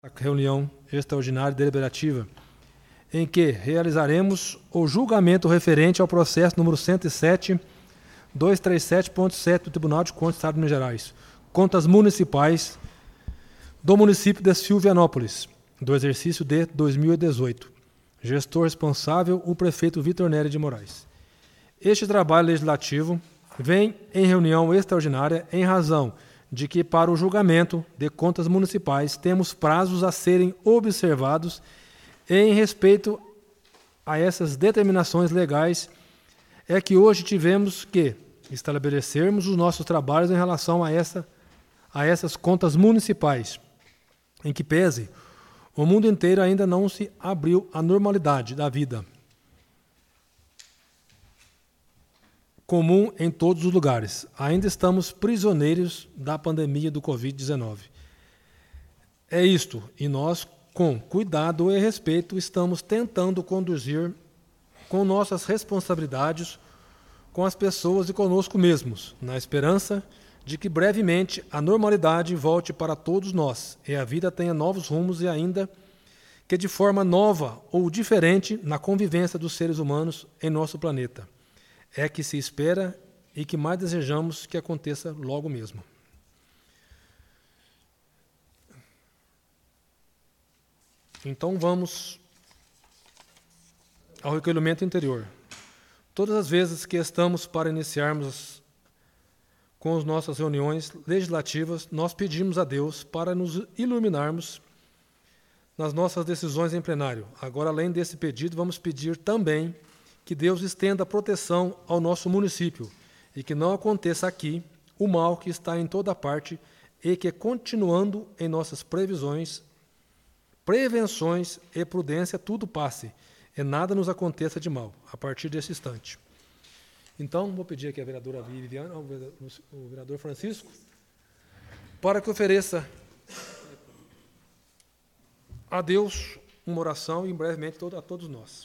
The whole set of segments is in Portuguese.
reunião extraordinária e deliberativa, em que realizaremos o julgamento referente ao processo número 107.237.7 do Tribunal de Contas do Estado de Minas Gerais, contas municipais do município de Silvianópolis, do exercício de 2018. Gestor responsável, o prefeito Vitor Nery de Moraes. Este trabalho legislativo vem em reunião extraordinária em razão de que, para o julgamento de contas municipais, temos prazos a serem observados em respeito a essas determinações legais, é que hoje tivemos que estabelecermos os nossos trabalhos em relação a essas contas municipais, em que pese o mundo inteiro ainda não se abriu à normalidade da vida comum em todos os lugares. Ainda estamos prisioneiros da pandemia do Covid-19. É isto, e nós, com cuidado e respeito, estamos tentando conduzir com nossas responsabilidades com as pessoas e conosco mesmos, na esperança de que brevemente a normalidade volte para todos nós e a vida tenha novos rumos e ainda que de forma nova ou diferente na convivência dos seres humanos em nosso planeta. É que se espera e que mais desejamos que aconteça logo mesmo. Então vamos ao recolhimento interior. Todas as vezes que estamos para iniciarmos com as nossas reuniões legislativas, nós pedimos a Deus para nos iluminarmos nas nossas decisões em plenário. Agora, além desse pedido, vamos pedir também que Deus estenda a proteção ao nosso município e que não aconteça aqui o mal que está em toda parte e que, continuando em nossas prevenções e prudência, tudo passe e nada nos aconteça de mal, a partir desse instante. Então, vou pedir aqui à vereadora Viviane, ao vereador Francisco, para que ofereça a Deus uma oração e, brevemente, a todos nós.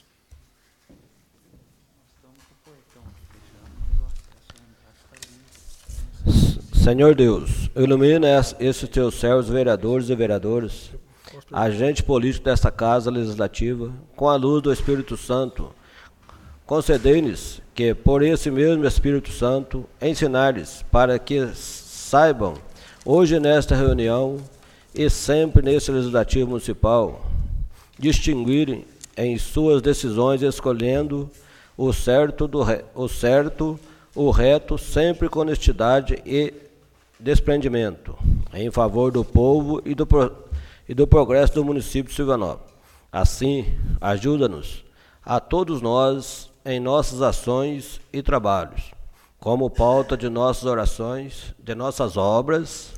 Senhor Deus, ilumina esses teus servos, vereadores e vereadoras, agente político desta Casa Legislativa, com a luz do Espírito Santo. Concedei-lhes que, por esse mesmo Espírito Santo, ensinar-lhes para que saibam, hoje nesta reunião e sempre nesse Legislativo Municipal, distinguirem em suas decisões, escolhendo o certo, o reto, sempre com honestidade e desprendimento, em favor do povo e do progresso do município de Silvianópolis. Assim, ajuda-nos a todos nós em nossas ações e trabalhos, como pauta de nossas orações, de nossas obras.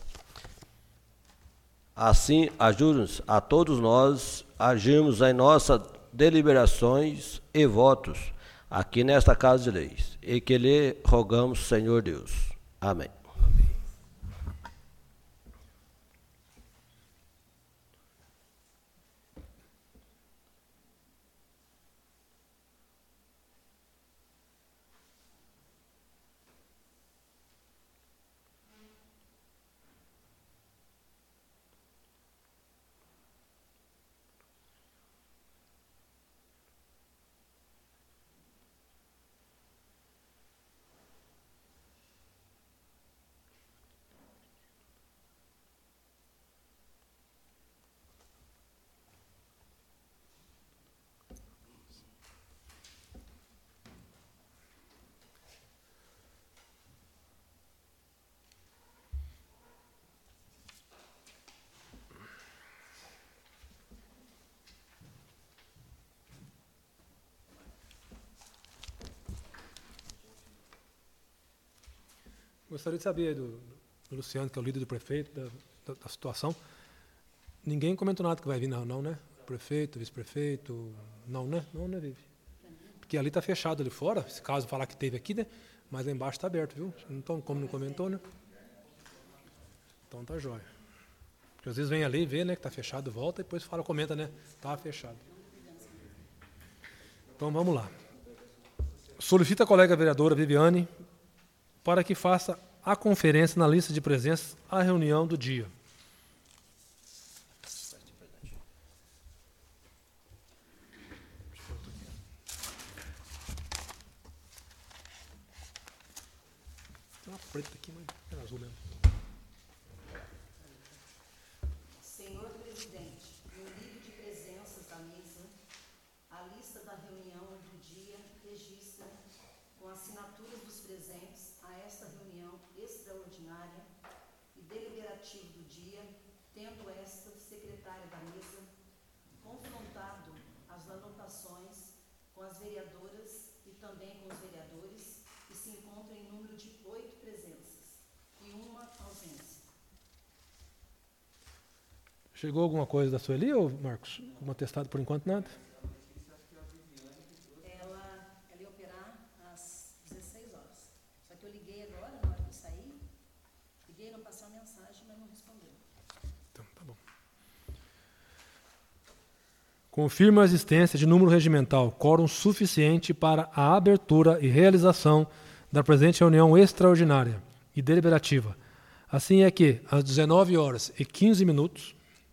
Assim, ajuda-nos a todos nós agirmos em nossas deliberações e votos aqui nesta Casa de Leis, e que lhe rogamos, Senhor Deus. Amém. Gostaria de saber do Luciano, que é o líder do prefeito, da situação. Ninguém comentou nada que vai vir, não, né? Prefeito, vice-prefeito, não, né? Não, né, Vivi? Porque ali está fechado ali fora, se caso falar que teve aqui, né? Mas lá embaixo está aberto, viu? Então, como não comentou, né? Então tá jóia. Porque às vezes vem ali, vê, né, que está fechado, volta e depois fala, comenta, né? Está fechado. Então vamos lá. Solicita a colega vereadora Viviane para que faça a conferência na lista de presença à reunião do dia. preto aqui, mas é azul mesmo. Senhor Presidente, no livro de presenças da mesa, a lista da reunião do dia registra, com assinaturas dos presentes a esta reunião extraordinária e deliberativa do dia, tendo esta secretária da mesa confrontado as anotações com as vereadoras e também com os vereadores, que se encontram em número de 8 presenças e uma ausência. Chegou alguma coisa da Sueli, ou Marcos? Algum atestado por enquanto, nada? Ela ia operar às 16 horas. Só que eu liguei agora, na hora que eu saí, liguei, não passou a mensagem, mas não respondeu. Então, tá bom. Confirma a existência de número regimental, quórum suficiente para a abertura e realização da presente reunião extraordinária e deliberativa. Assim é que, às 19 horas e 15 minutos,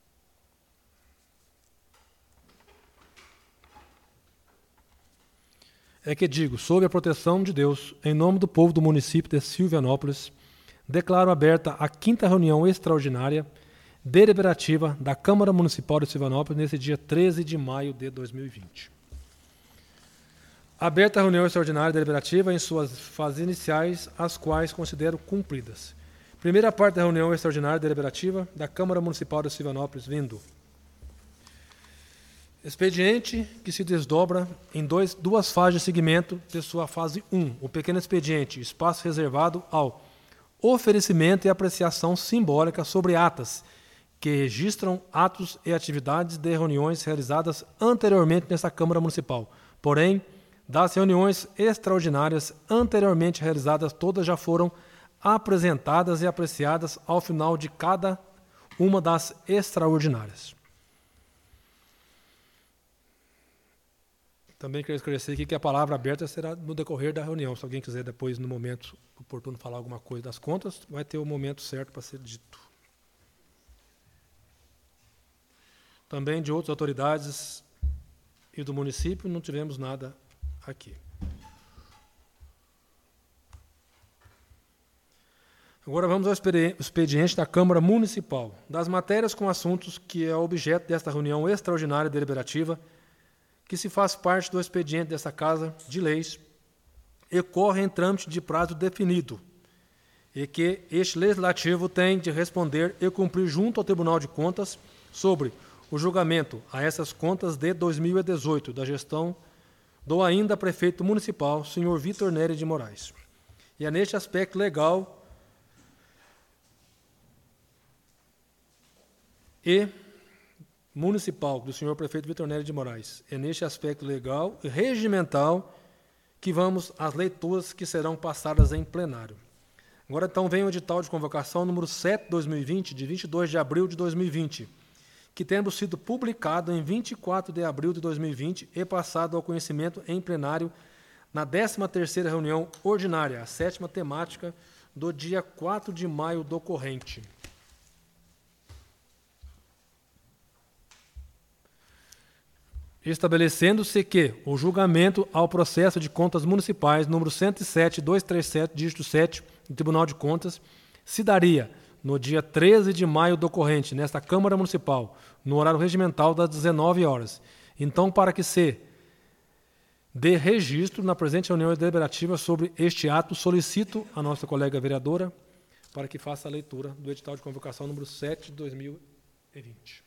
é que digo, sob a proteção de Deus, em nome do povo do município de Silvianópolis, declaro aberta a 5ª reunião extraordinária deliberativa da Câmara Municipal de Silvianópolis nesse dia 13 de maio de 2020. Aberta a reunião extraordinária deliberativa em suas fases iniciais, as quais considero cumpridas. Primeira parte da reunião extraordinária deliberativa da Câmara Municipal de Silvianópolis, vindo. Expediente que se desdobra em duas fases de segmento de sua fase 1. O pequeno expediente, espaço reservado ao oferecimento e apreciação simbólica sobre atas, que registram atos e atividades de reuniões realizadas anteriormente nessa Câmara Municipal. Porém, das reuniões extraordinárias anteriormente realizadas, todas já foram apresentadas e apreciadas ao final de cada uma das extraordinárias. Também quero esclarecer aqui que a palavra aberta será no decorrer da reunião. Se alguém quiser depois, no momento oportuno, falar alguma coisa das contas, vai ter o momento certo para ser dito. Também de outras autoridades e do município, não tivemos nada aqui. Agora vamos ao expediente da Câmara Municipal. Das matérias com assuntos que é objeto desta reunião extraordinária deliberativa, que se faz parte do expediente desta Casa de Leis e corre em trâmite de prazo definido, e que este Legislativo tem de responder e cumprir junto ao Tribunal de Contas sobre o julgamento a essas contas de 2018, da gestão do ainda prefeito municipal, senhor Vitor Nery de Moraes. E é neste aspecto legal e municipal do senhor prefeito Vitor Nery de Moraes. É neste aspecto legal e regimental que vamos às leituras que serão passadas em plenário. Agora, então, vem o edital de convocação número 7/2020, de 22 de abril de 2020, que tendo sido publicado em 24 de abril de 2020 e passado ao conhecimento em plenário na 13ª reunião ordinária, a 7ª temática do dia 4 de maio do corrente. Estabelecendo-se que o julgamento ao processo de contas municipais número 107.237, dígito 7, do Tribunal de Contas, se daria no dia 13 de maio do corrente, nesta Câmara Municipal, no horário regimental das 19 horas. Então, para que se dê registro na presente reunião deliberativa sobre este ato, solicito a nossa colega vereadora para que faça a leitura do edital de convocação número 7 de 2020.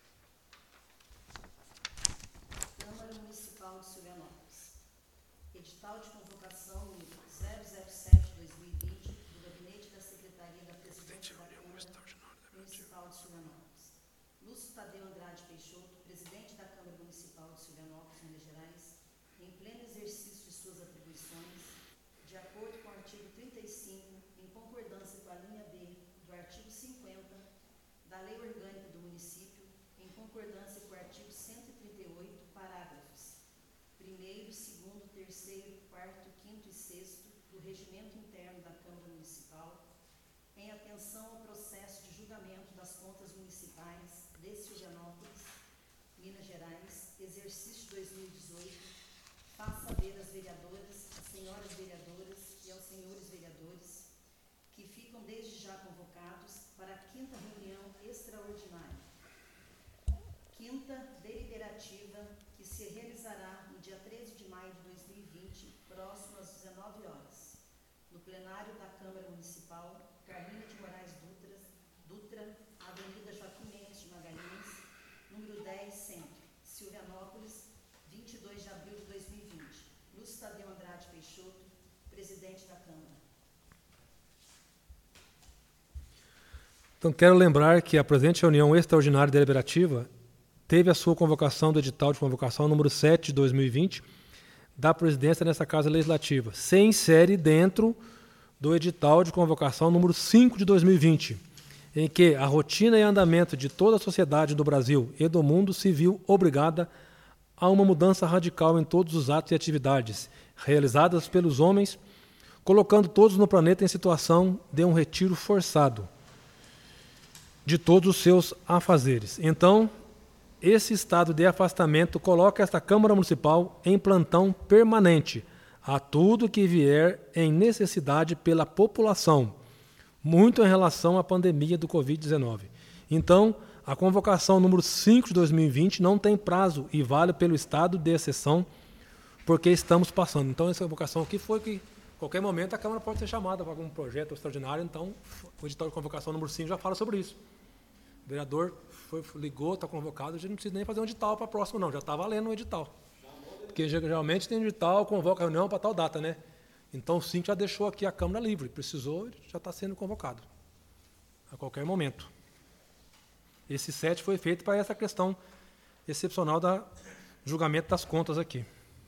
Edital de convocação número 007/2020 do Gabinete da Secretaria da Presidência da Câmara Municipal de Silvianópolis. Lúcio Tadeu Andrade Peixoto, presidente da Câmara Municipal de Silvianópolis, Minas Gerais, em pleno exercício de suas atribuições, de acordo com o artigo 35, em concordância com a linha B do artigo 50 da Lei Orgânica do Município, em concordância com o artigo 138, parágrafos 1º, 2º, 3º, 4º, 5º e 6º do Regimento Interno da Câmara Municipal, em atenção ao processo de julgamento das contas municipais de Silvianópolis, Minas Gerais, exercício 2018, faz saber às vereadoras, às senhoras vereadoras e aos senhores vereadores que ficam ficam desde já convocados para a 5ª reunião extraordinária. 5ª deliberativa, que se realizará no dia 13 de maio de 2020, próximo às 19 horas, no plenário da Câmara Municipal, Carmina de Moraes Dutra, Avenida Joaquim Mendes de Magalhães, número 10, Centro, Silvianópolis, 22 de abril de 2020. Lúcio Tadeu Andrade Peixoto, presidente da Câmara. Então, quero lembrar que a presente reunião extraordinária deliberativa teve a sua convocação do edital de convocação número 7 de 2020 da presidência nessa Casa Legislativa. Se insere dentro do edital de convocação número 5 de 2020, em que a rotina e andamento de toda a sociedade do Brasil e do mundo se viu obrigada a uma mudança radical em todos os atos e atividades realizadas pelos homens, colocando todos no planeta em situação de um retiro forçado de todos os seus afazeres. Então, esse estado de afastamento coloca esta Câmara Municipal em plantão permanente a tudo que vier em necessidade pela população, muito em relação à pandemia do Covid-19. Então, a convocação número 5 de 2020 não tem prazo e vale pelo estado de exceção, porque estamos passando. Então, essa convocação aqui foi que, a qualquer momento, a Câmara pode ser chamada para algum projeto extraordinário. Então, o edital de convocação número 5 já fala sobre isso. O vereador ligou, está convocado, a gente não precisa nem fazer um edital para a próxima, não. Já está valendo o edital. Porque geralmente tem um edital, convoca a reunião para tal data, né? Então o 5 já deixou aqui a Câmara livre. Precisou, já está sendo convocado. A qualquer momento. Esse 7 foi feito para essa questão excepcional do julgamento das contas aqui.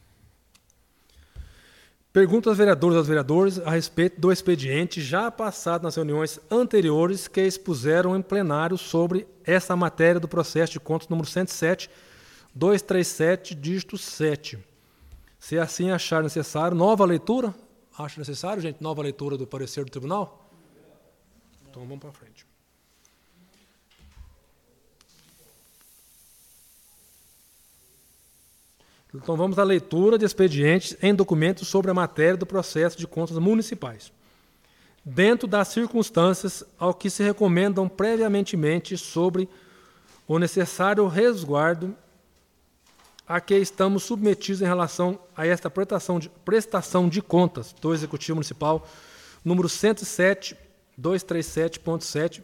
Pergunto aos vereadores e aos vereadores a respeito do expediente já passado nas reuniões anteriores que expuseram em plenário sobre essa matéria do processo de contas número 107, 237, dígito 7. Se assim achar necessário, nova leitura? Acha necessário, gente, nova leitura do parecer do tribunal? Então vamos para frente. Então vamos à leitura de expedientes em documentos sobre a matéria do processo de contas municipais. Dentro das circunstâncias ao que se recomendam previamente sobre o necessário resguardo a que estamos submetidos em relação a esta prestação de contas do Executivo Municipal, número 107, 237.7,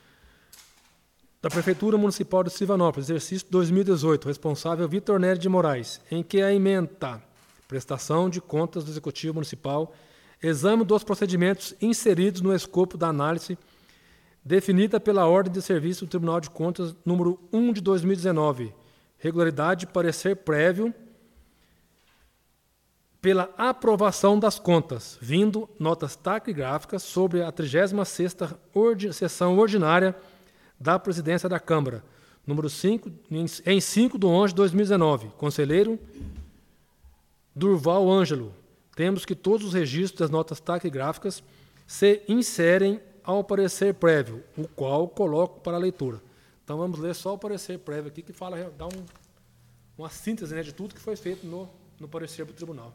da Prefeitura Municipal de Silvanópolis, exercício 2018, responsável Vitor Nery de Moraes, em que a ementa prestação de contas do Executivo Municipal, exame dos procedimentos inseridos no escopo da análise definida pela Ordem de Serviço do Tribunal de Contas número 1 de 2019, regularidade de parecer prévio pela aprovação das contas, vindo notas taquigráficas sobre a 36ª sessão ordinária da Presidência da Câmara, número 5, em 5 de 11 de 2019. Conselheiro Durval Ângelo. Temos que todos os registros das notas taquigráficas se inserem ao parecer prévio, o qual coloco para a leitura. Então vamos ler só o parecer prévio aqui, que fala, dá uma síntese, né, de tudo que foi feito no parecer do tribunal.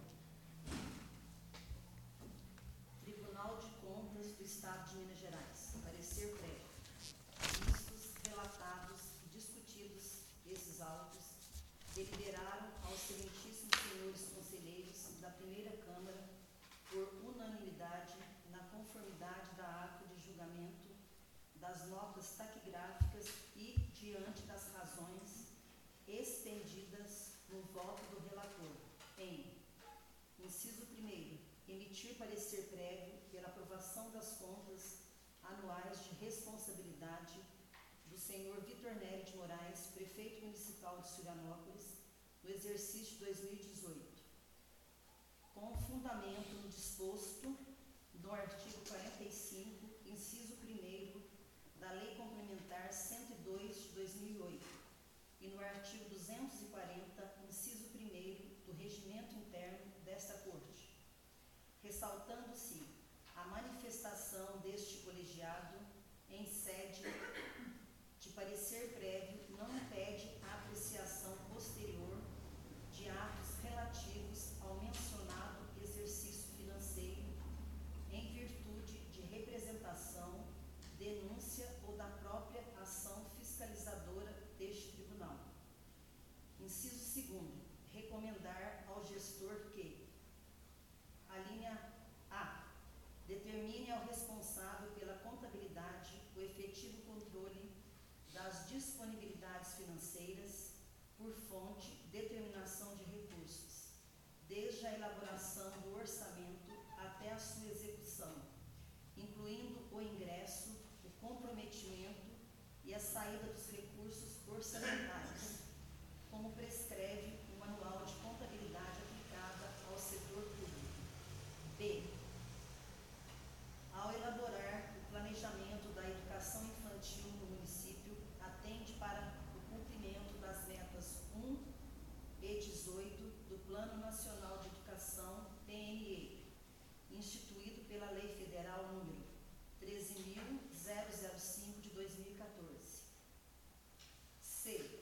Tribunal de Contas do Estado de Minas Gerais. Parecer prévio. Vistos, relatados e discutidos esses autos, deliberaram aos excelentíssimos senhores conselheiros da primeira Câmara, por unanimidade, na conformidade da ata de julgamento das notas taquigráficas e diante das razões estendidas no voto do relator, em inciso 1º, emitir parecer prévio pela aprovação das contas anuais de responsabilidade do senhor Vitor Nery de Moraes, prefeito municipal de Silvanópolis, no exercício 2018, com fundamento no disposto do artigo 45, inciso 1º da Lei Complementar 102 de 2008 e no artigo 240, inciso 1º do Regimento Interno desta Corte, ressaltando-se a manifestação deste colegiado em sede de parecer prévio não impede a apreciação posterior de atos relativos ao mencionado exercício financeiro em virtude de representação Inciso 2º, recomendar ao gestor que: a linha A, determine ao responsável pela contabilidade o efetivo controle das disponibilidades financeiras por fonte, determinação de recursos, desde a elaboração do orçamento até a sua execução, incluindo o ingresso, o comprometimento e a saída dos recursos orçamentários, como prescreve o Manual de Contabilidade aplicada ao setor público. B. Ao elaborar o planejamento da educação infantil no município, atende para o cumprimento das metas 1 e 18 do Plano Nacional de Educação, PNE, instituído pela Lei Federal número 13.005 de 2014. C.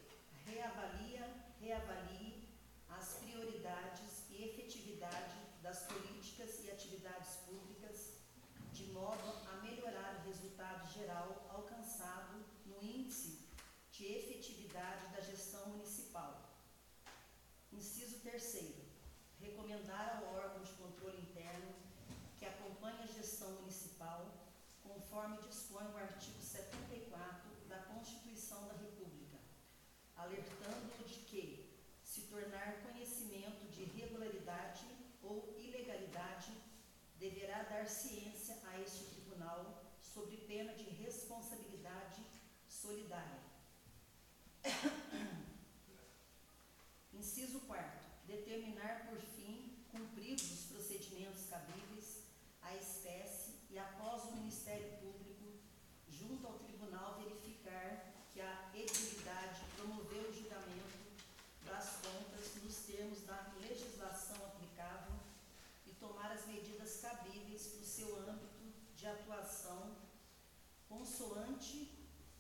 Reavalie as prioridades e efetividade das políticas e atividades públicas, de modo a melhorar o resultado geral alcançado no índice de efetividade da gestão municipal. Inciso 3º, recomendar ao órgão de controle interno que acompanhe a gestão municipal, conforme dispõe o artigo 74 da Constituição da República, alertando-o de que, se tornar conhecimento de irregularidade ou ilegalidade, deverá dar ciência a este tribunal, sob pena de responsabilidade solidária. Inciso 4º, determinar por fim cumpridos os procedimentos cabíveis à espécie e, após o Ministério Público, junto ao tribunal, verificar que a edibilidade promoveu o julgamento das contas nos termos da legislação aplicável e tomar as medidas cabíveis para o seu âmbito de atuação, consoante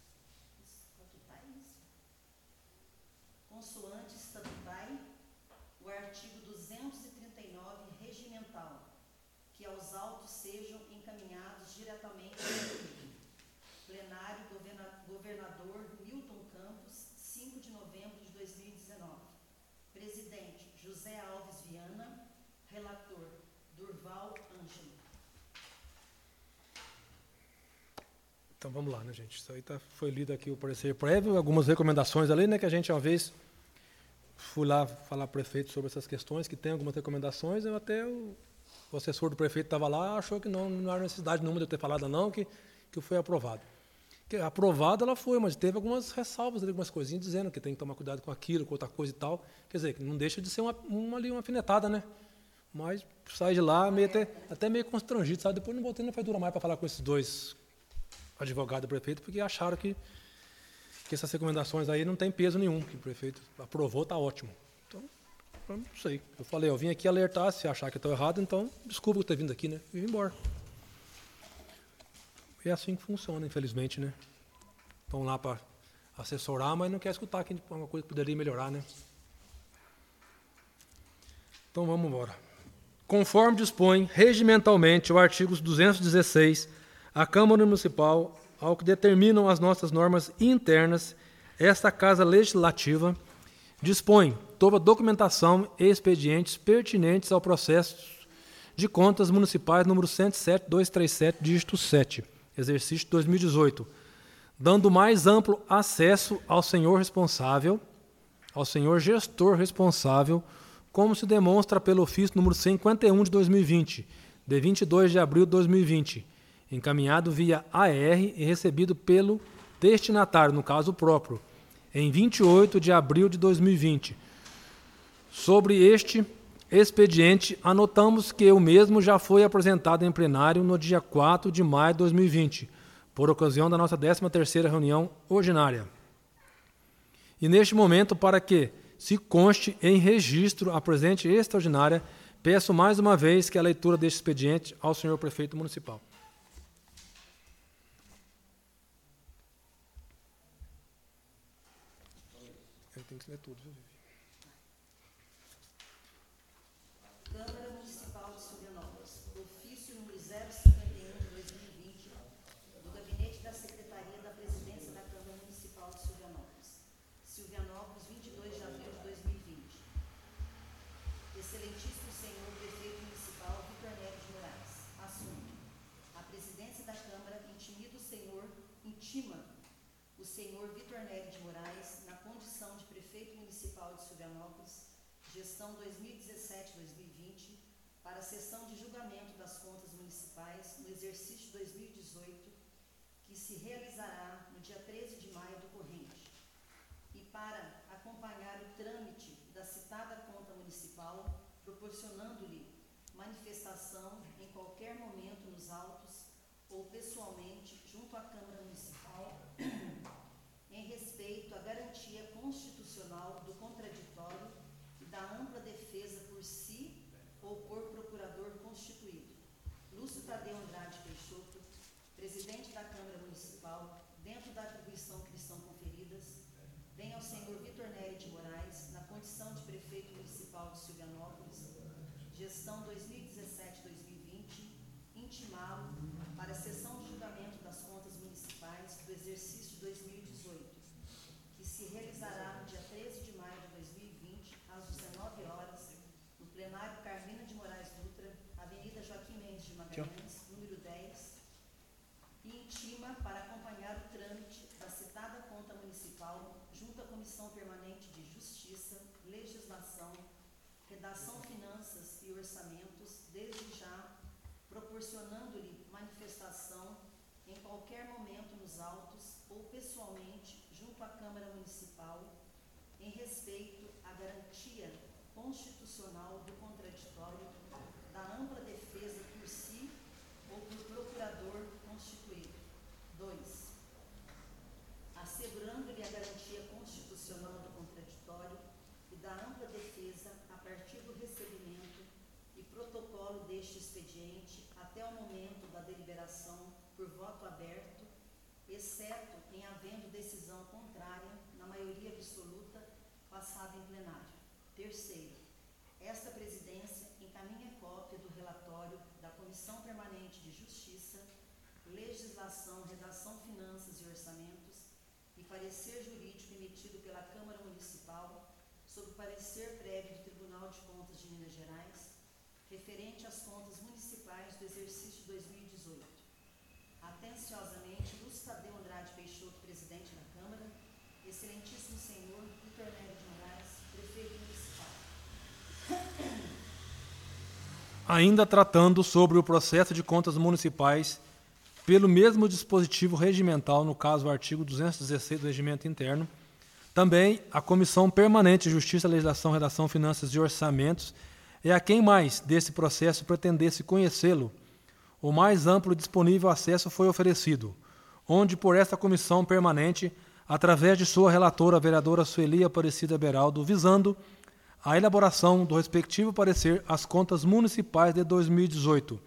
estatutai o artigo 239 regimental, que aos autos sejam encaminhados diretamente ao plenário governador Milton Campos, 5 de novembro de 2019. Presidente José Alves Viana. Relator Durval Ângelo. Então vamos lá, né, gente? Isso aí foi lido aqui o parecer prévio, algumas recomendações ali, né, que a gente uma vez fui lá falar com o prefeito sobre essas questões, que tem algumas recomendações, eu até o assessor do prefeito estava lá, achou que não era necessidade nenhuma de eu ter falado não, que foi aprovado. Que aprovada ela foi, mas teve algumas ressalvas, algumas coisinhas dizendo que tem que tomar cuidado com aquilo, com outra coisa e tal. Quer dizer, que não deixa de ser uma alfinetada, né? Mas sai de lá até meio constrangido, sabe? Depois não voltei na prefeitura mais para falar com esses dois advogados do prefeito, porque acharam que essas recomendações aí não tem peso nenhum, que o prefeito aprovou, está ótimo. Então, não sei. Eu falei, eu vim aqui alertar, se achar que estou errado, então desculpa eu ter vindo aqui, né? E vim embora. É assim que funciona, infelizmente, né? Estão lá para assessorar, mas não quer escutar que uma coisa poderia melhorar, né? Então vamos embora. Conforme dispõe regimentalmente o artigo 216, a Câmara Municipal, ao que determinam as nossas normas internas, esta Casa Legislativa dispõe toda a documentação e expedientes pertinentes ao processo de contas municipais número 107.237, dígito 7, exercício 2018, dando mais amplo acesso ao senhor responsável, ao senhor gestor responsável, como se demonstra pelo ofício número 51 de 2020, de 22 de abril de 2020, encaminhado via AR e recebido pelo destinatário, no caso próprio, em 28 de abril de 2020. Sobre este expediente, anotamos que o mesmo já foi apresentado em plenário no dia 4 de maio de 2020, por ocasião da nossa 13ª reunião ordinária. E neste momento, para que se conste em registro a presente extraordinária, peço mais uma vez que a leitura deste expediente ao senhor prefeito municipal. Eu tenho que ler tudo, viu, Vivi? Câmara Municipal de Silvianópolis, ofício número 051 de 2020, do Gabinete da Secretaria da Presidência da Câmara Municipal de Silvianópolis. Silvianópolis, 22 de abril de 2020. senhor Vitor Nery de Moraes, na condição de prefeito municipal de Silvianópolis, gestão 2017-2020, para a sessão de julgamento das contas municipais no exercício 2018, que se realizará no dia 13 de maio do corrente, e para acompanhar o trâmite da citada conta municipal, proporcionando-lhe manifestação em qualquer momento nos autos ou pessoalmente junto à Câmara Municipal, em respeito à garantia constitucional do contraditório e da ampla defesa por si ou por procurador constituído. Lúcio Tadeu Andrade Peixoto, presidente da Câmara Municipal, dentro da atribuição que lhe são conferidas, vem ao senhor Vitor Nery de Moraes, na condição de prefeito municipal de Silvianópolis, gestão 2017-2020, intimá-lo para a sessão de julgamento das contas municipais do exercício 2018, que se realizará no dia 13 de maio de 2020, às 19 horas, no plenário Carmina de Moraes Dutra, Avenida Joaquim Mendes de Magalhães, número 10, e intima para acompanhar o trâmite da citada conta municipal junto à Comissão Permanente de Justiça, Legislação, Redação, Finanças e Orçamentos, desde já, proporcionando-lhe manifestação em qualquer momento nos autos ou pessoalmente junto à Câmara Municipal, em respeito à garantia constitucional do contraditório, da ampla defesa por si ou por procurador constituído. 2. Assegurando-lhe a garantia constitucional do contraditório e da ampla defesa a partir do recebimento e protocolo deste expediente até o momento da deliberação por voto aberto, exceto em havendo decisão contrária, na maioria absoluta, passada em plenário. 3. Esta presidência encaminha cópia do relatório da Comissão Permanente de Justiça, Legislação, Redação, Finanças e Orçamentos e parecer jurídico emitido pela Câmara Municipal sob parecer prévio do Tribunal de Contas de Minas Gerais, referente às contas municipais do exercício 2018. Atenciosamente, Lúcio Tadeu Andrade Peixoto, presidente da Câmara, excelentíssimo senhor Vitor Nery de Moraes, prefeito municipal. Ainda tratando sobre o processo de contas municipais, pelo mesmo dispositivo regimental, no caso o artigo 216 do Regimento Interno, também a Comissão Permanente de Justiça, Legislação, Redação, Finanças e Orçamentos é a quem mais desse processo pretendesse conhecê-lo. O mais amplo e disponível acesso foi oferecido, onde por esta Comissão Permanente, através de sua relatora, a vereadora Sueli Aparecida Beraldo, visando a elaboração do respectivo parecer às contas municipais de 2018.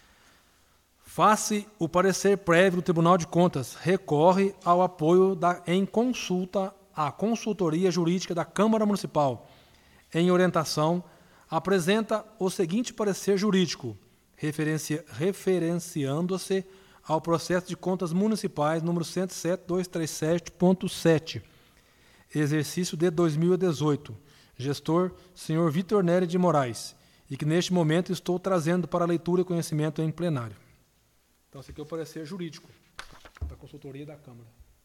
Face o parecer prévio do Tribunal de Contas, recorre ao apoio em consulta à consultoria jurídica da Câmara Municipal. Em orientação, apresenta o seguinte parecer jurídico, referenciando-se ao processo de contas municipais número 107.237.7, exercício de 2018, gestor senhor Vitor Nery de Moraes, e que neste momento estou trazendo para leitura e conhecimento em plenário. Então, esse aqui é o parecer jurídico da consultoria da Câmara.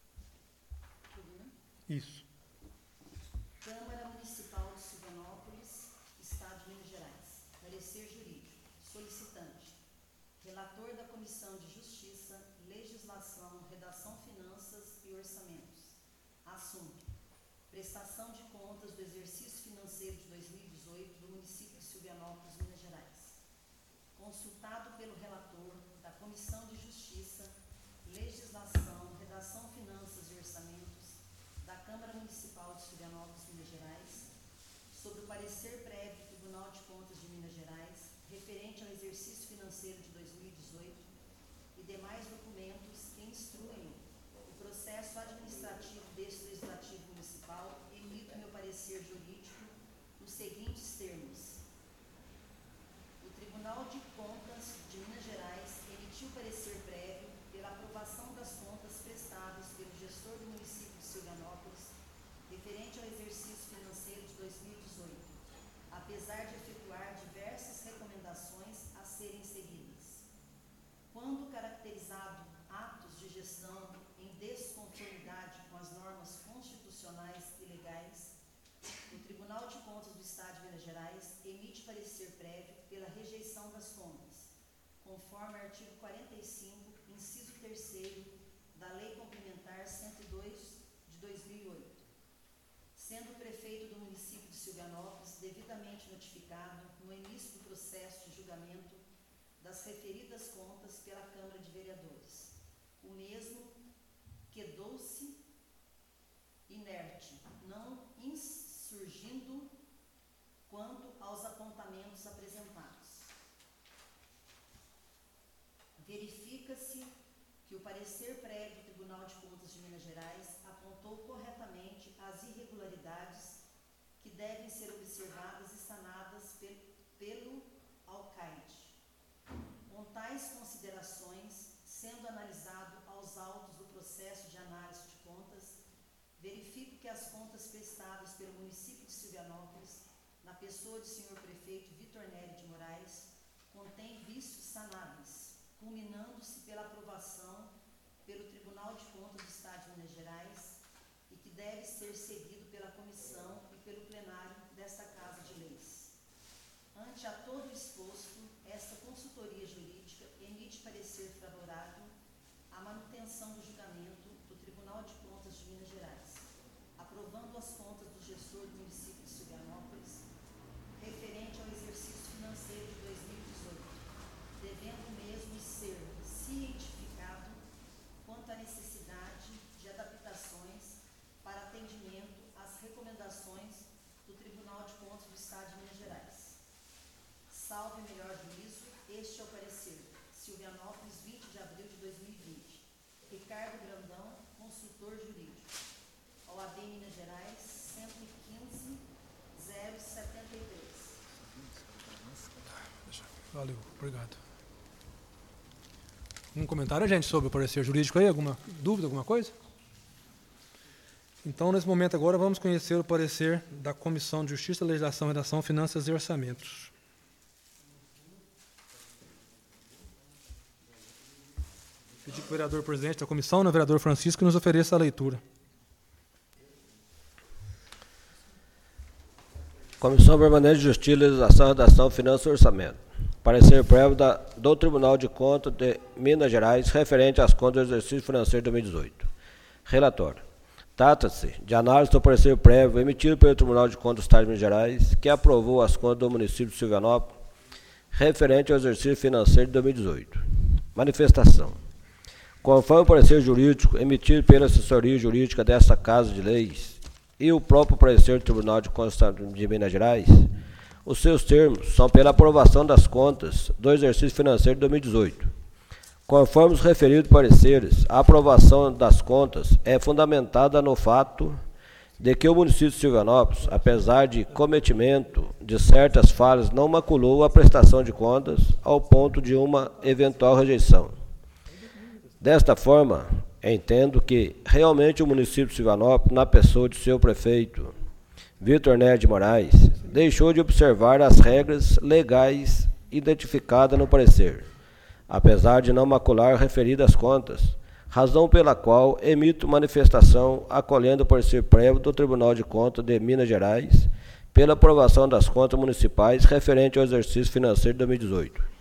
Isso. Câmara Municipal de Silvianópolis, Estado de Minas Gerais. Parecer jurídico. Solicitante. Relator da Comissão de Justiça, Legislação, Redação, Finanças e Orçamentos. Assunto: prestação de contas do exercício financeiro de 2018 do município de Silvianópolis, Minas Gerais. Consultado pelo relator da Comissão de Justiça, Legislação, Redação, Finanças e Orçamentos da Câmara Municipal de Silvianópolis, Minas Gerais, sobre o parecer prévio do Tribunal de Contas de Minas Gerais, referente ao exercício financeiro de 2018 e demais documentos que instruem o processo administrativo deste Legislativo Municipal, emito meu parecer jurídico nos seguintes termos. O Tribunal de Contas de Minas Gerais emitiu parecer prévio pela aprovação das contas prestadas pelo gestor do município de Silvianópolis, referente ao exercício financeiro de 2018, apesar de efetuar diversas recomendações a serem seguidas. Quando caracterizado atos de gestão em desconformidade com as constitucionais e legais, o Tribunal de Contas do Estado de Minas Gerais emite parecer prévio pela rejeição das contas, conforme artigo 45, inciso 3º da Lei Complementar 102 de 2008. Sendo o prefeito do município de Silvianópolis devidamente notificado no início do processo de julgamento das referidas contas pela Câmara de Vereadores, o mesmo quedou-se inerte, não insurgindo quanto aos apontamentos apresentados. Verifica-se que o parecer prévio do Tribunal de Contas de Minas Gerais apontou corretamente as irregularidades que devem ser observadas e sanadas pelo alcaide. Com tais considerações, sendo analisado aos autos do processo de análise de contas, verifico que as contas prestadas pelo município de Silvianópolis, na pessoa do senhor prefeito Vitor Nery de Moraes, contém vícios sanáveis, culminando-se pela aprovação pelo Tribunal de Contas do Estado de Minas Gerais e que deve ser seguido pela comissão e pelo plenário desta Casa de Leis. Ante a todo o exposto, esta consultoria jurídica emite parecer favorável à manutenção do julgamento do Tribunal de Contas de Minas Gerais, aprovando as contas do gestor do município de Silvianópolis, referente ao exercício financeiro de 2018, devendo o mesmo ser cientificado quanto à necessidade de adaptações para atendimento às recomendações do Tribunal de Contas do Estado de Minas Gerais. Salve melhor juízo, este é o parecer. Silvianópolis, 20 de abril de 2020. Ricardo Brandão, consultor jurídico. OAB Minas Gerais, 115.073. Valeu, obrigado. Um comentário, gente, sobre o parecer jurídico aí? Alguma dúvida, alguma coisa? Então, nesse momento agora, vamos conhecer o parecer da Comissão de Justiça, Legislação, Redação, Finanças e Orçamentos. Pedir que o vereador presidente da comissão, o vereador Francisco, nos ofereça a leitura. Comissão Permanente de Justiça, Legislação, Redação, Finanças e Orçamento. Parecer prévio do Tribunal de Contas de Minas Gerais referente às contas do exercício financeiro de 2018. Relatório. Trata-se de análise do parecer prévio emitido pelo Tribunal de Contas do Estado de Minas Gerais, que aprovou as contas do município de Silvianópolis referente ao exercício financeiro de 2018. Manifestação. Conforme o parecer jurídico emitido pela assessoria jurídica desta Casa de Leis e o próprio parecer do Tribunal de Contas de Minas Gerais, os seus termos são pela aprovação das contas do exercício financeiro de 2018. Conforme os referidos pareceres, a aprovação das contas é fundamentada no fato de que o município de Silvianópolis, apesar de cometimento de certas falhas, não maculou a prestação de contas ao ponto de uma eventual rejeição. Desta forma, entendo que realmente o município de Silvianópolis, na pessoa de seu prefeito, Vitor Nery de Moraes, deixou de observar as regras legais identificadas no parecer, apesar de não macular referidas contas, razão pela qual emito manifestação acolhendo o parecer prévio do Tribunal de Contas de Minas Gerais pela aprovação das contas municipais referente ao exercício financeiro de 2018.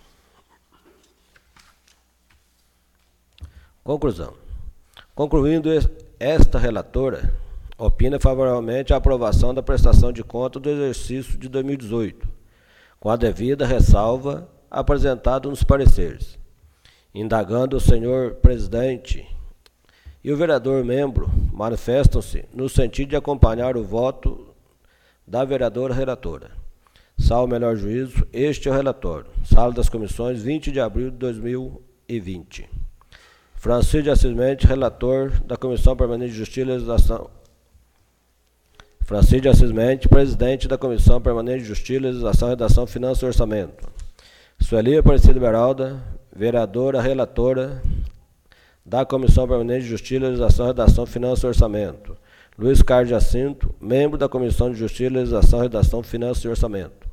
Conclusão. Concluindo, esta relatora opina favoravelmente a aprovação da prestação de contas do exercício de 2018, com a devida ressalva apresentada nos pareceres. Indagando o senhor presidente e o vereador membro manifestam-se no sentido de acompanhar o voto da vereadora relatora. Salvo melhor juízo, este é o relatório. Sala das Comissões, 20 de abril de 2020. Francisco de Assis Mendes, relator da Comissão Permanente de Justiça e Legislação. Francisco de Assis Mendes, presidente da Comissão Permanente de Justiça, Legislação, Redação, Finanças e Orçamento. Sueli Aparecida Beralda, vereadora relatora da Comissão Permanente de Justiça, Legislação, Redação, Finanças e Orçamento. Luiz Carlos Jacinto, membro da Comissão de Justiça, Legislação, Redação, Finanças e Orçamento.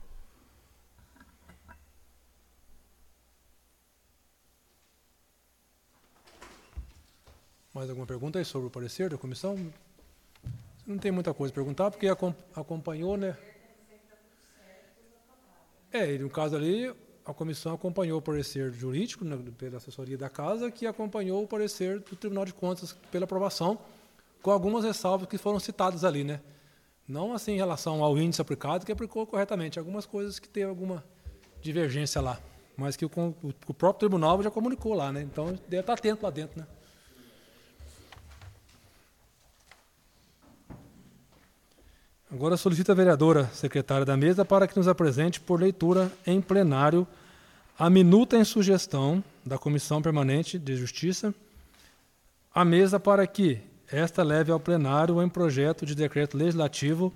Mais alguma pergunta aí sobre o parecer da comissão? não tem muita coisa a perguntar, porque acompanhou, né? E no caso ali, a comissão acompanhou o parecer jurídico, né, pela assessoria da Casa, que acompanhou o parecer do Tribunal de Contas pela aprovação, com algumas ressalvas que foram citadas ali, né? Não assim em relação ao índice aplicado, que aplicou corretamente, algumas coisas que teve alguma divergência lá, mas que o próprio tribunal já comunicou lá, né? Então deve estar atento lá dentro, né? Agora solicito a vereadora secretária da mesa para que nos apresente por leitura em plenário a minuta em sugestão da Comissão Permanente de Justiça à mesa para que esta leve ao plenário em projeto de decreto legislativo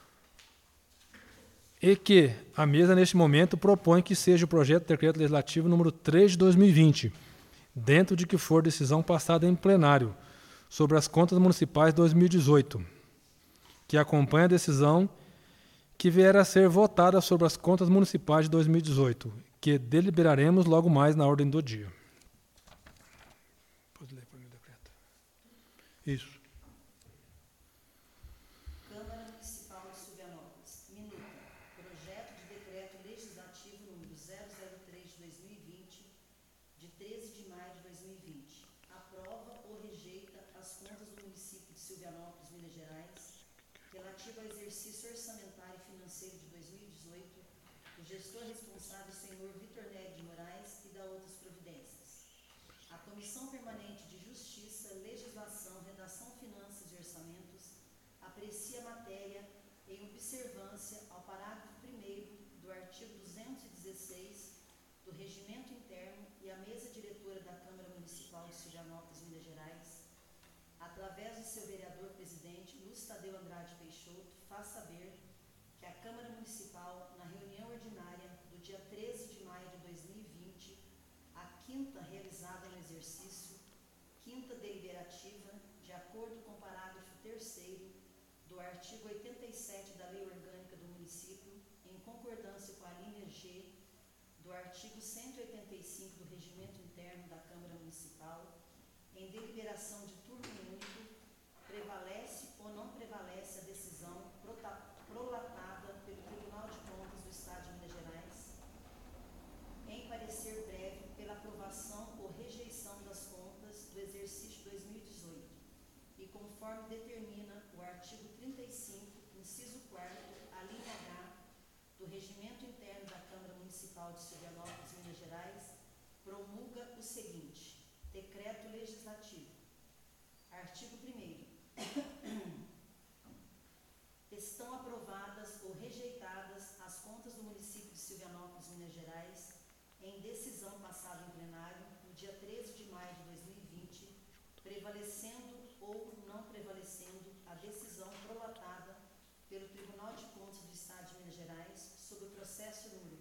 e que a mesa, neste momento, propõe que seja o projeto de decreto legislativo número 3 de 2020, dentro de que for decisão passada em plenário, sobre as contas municipais 2018, que acompanha a decisão que vier a ser votada sobre as contas municipais de 2018, que deliberaremos logo mais na ordem do dia. Pode ler para mim o decreto. Isso. Câmara Municipal de Silvianópolis. Minuta. Projeto de decreto legislativo número 003 de 2020, de 13 de maio de 2020. Aprova ou rejeita as contas do município de Silvianópolis, Minas Gerais, relativo ao exercício orçamentário e financeiro de 2018, do gestor responsável, senhor Vitor Nery de Moraes, e da outras providências. A Comissão Permanente de Justiça, Legislação, Redação, Finanças e Orçamentos aprecia a matéria em observância ao parágrafo 1º do artigo 216 do Regimento Interno e a mesa diretora da Câmara Municipal de Silvianópolis, Minas Gerais, através de seu vereador-presidente, Lúcio Tadeu Andrade Peixoto, faz saber que a Câmara Municipal, na reunião ordinária do dia 13 de maio de 2020, a quinta realizada no exercício, quinta deliberativa, de acordo com o parágrafo 3º do artigo 87 da Lei Orgânica do Município, em concordância com a linha G do artigo 185 do Regimento Interno da Câmara Municipal, em deliberação de turno único, prevalece ou não prevalece a decisão prolatada pelo Tribunal de Contas do Estado de Minas Gerais, em parecer breve pela aprovação ou rejeição das contas do exercício 2018, e conforme determina o artigo 35, inciso 4º, a linha H do Regimento Interno da Câmara Municipal de Silvianópolis, Minas Gerais, promulga o seguinte: Decreto Legislativo. Artigo 1º. Estão aprovadas ou rejeitadas as contas do município de Silvianópolis, Minas Gerais, em decisão passada em plenário, no dia 13 de maio de 2020, prevalecendo ou não prevalecendo a decisão prolatada pelo Tribunal de Contas do Estado de Minas Gerais sobre o processo número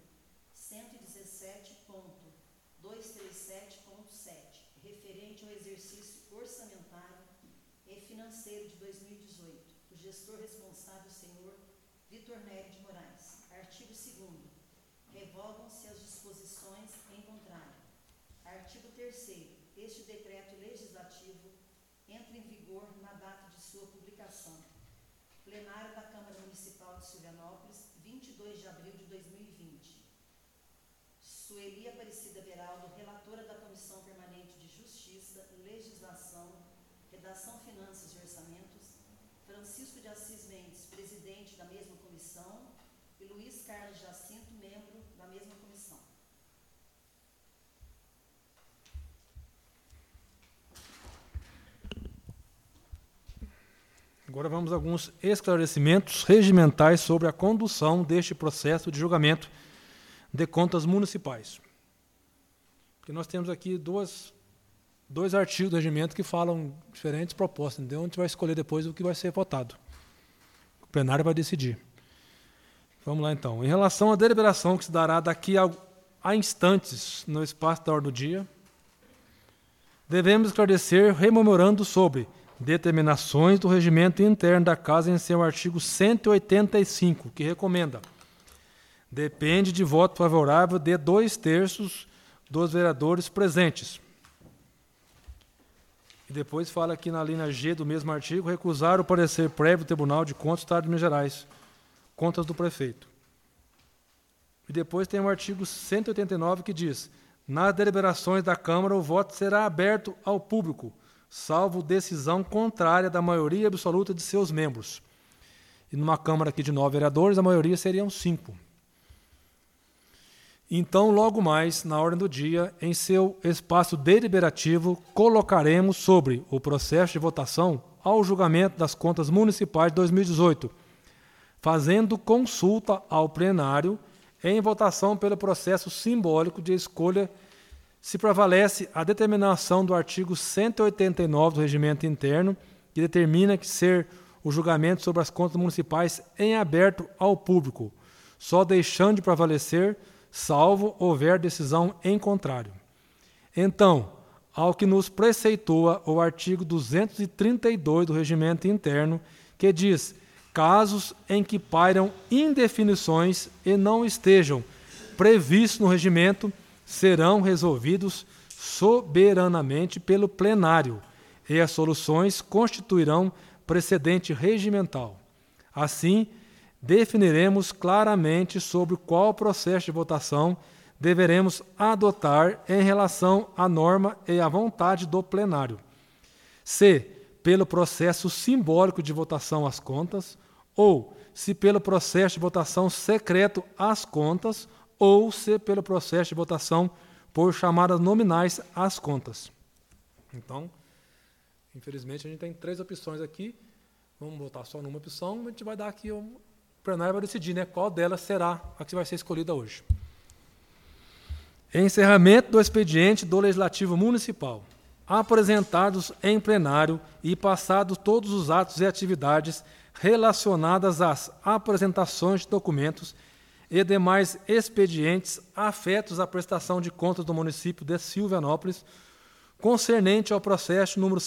117.237.7, referente ao exercício orçamentário e financeiro de 2018, do gestor responsável, senhor Vitor Nery de Moraes. Artigo 2º. Revogam-se as disposições em contrário. Artigo 3º. Este decreto legislativo entra em vigor na data de sua publicação. Plenário da Câmara Municipal de Silvianópolis, 22 de abril de 2020. Sueli Aparecida Beraldo, relatora da Comissão Permanente de Justiça, Legislação, Redação, Finanças e Orçamentos, Francisco de Assis Mendes, presidente da mesma comissão, e Luiz Carlos Jacinto, membro da mesma comissão. Agora vamos a alguns esclarecimentos regimentais sobre a condução deste processo de julgamento de contas municipais. Porque nós temos aqui dois artigos do regimento que falam diferentes propostas, entendeu? A gente vai escolher depois o que vai ser votado. O plenário vai decidir. Vamos lá, então. Em relação à deliberação que se dará daqui a instantes no espaço da ordem do dia, devemos esclarecer rememorando sobre determinações do regimento interno da Casa em seu artigo 185, que recomenda: depende de voto favorável de 2/3 dos vereadores presentes. E depois fala aqui na linha G do mesmo artigo, recusar o parecer prévio do Tribunal de Contas do Estado de Minas Gerais, contas do prefeito. E depois tem o artigo 189 que diz: nas deliberações da Câmara o voto será aberto ao público, salvo decisão contrária da maioria absoluta de seus membros. E numa Câmara aqui de 9 vereadores, a maioria seriam 5. Então, logo mais, na ordem do dia, em seu espaço deliberativo, colocaremos sobre o processo de votação ao julgamento das contas municipais de 2018, fazendo consulta ao plenário em votação pelo processo simbólico de escolha, se prevalece a determinação do artigo 189 do Regimento Interno, que determina que ser o julgamento sobre as contas municipais em aberto ao público, só deixando de prevalecer salvo houver decisão em contrário. Então, ao que nos preceitua o artigo 232 do Regimento Interno, que diz: casos em que pairam indefinições e não estejam previstos no regimento, serão resolvidos soberanamente pelo plenário, e as soluções constituirão precedente regimental. Assim, definiremos claramente sobre qual processo de votação deveremos adotar em relação à norma e à vontade do plenário. Se pelo processo simbólico de votação às contas, ou se pelo processo de votação secreto às contas, ou se pelo processo de votação por chamadas nominais às contas. Então, infelizmente, a gente tem 3 opções aqui. Vamos votar só numa opção, a gente vai dar aqui o plenário vai decidir, né, qual delas será a que vai ser escolhida hoje. Encerramento do expediente do Legislativo Municipal. Apresentados em plenário e passados todos os atos e atividades relacionadas às apresentações de documentos e demais expedientes afetos à prestação de contas do município de Silvianópolis, concernente ao processo número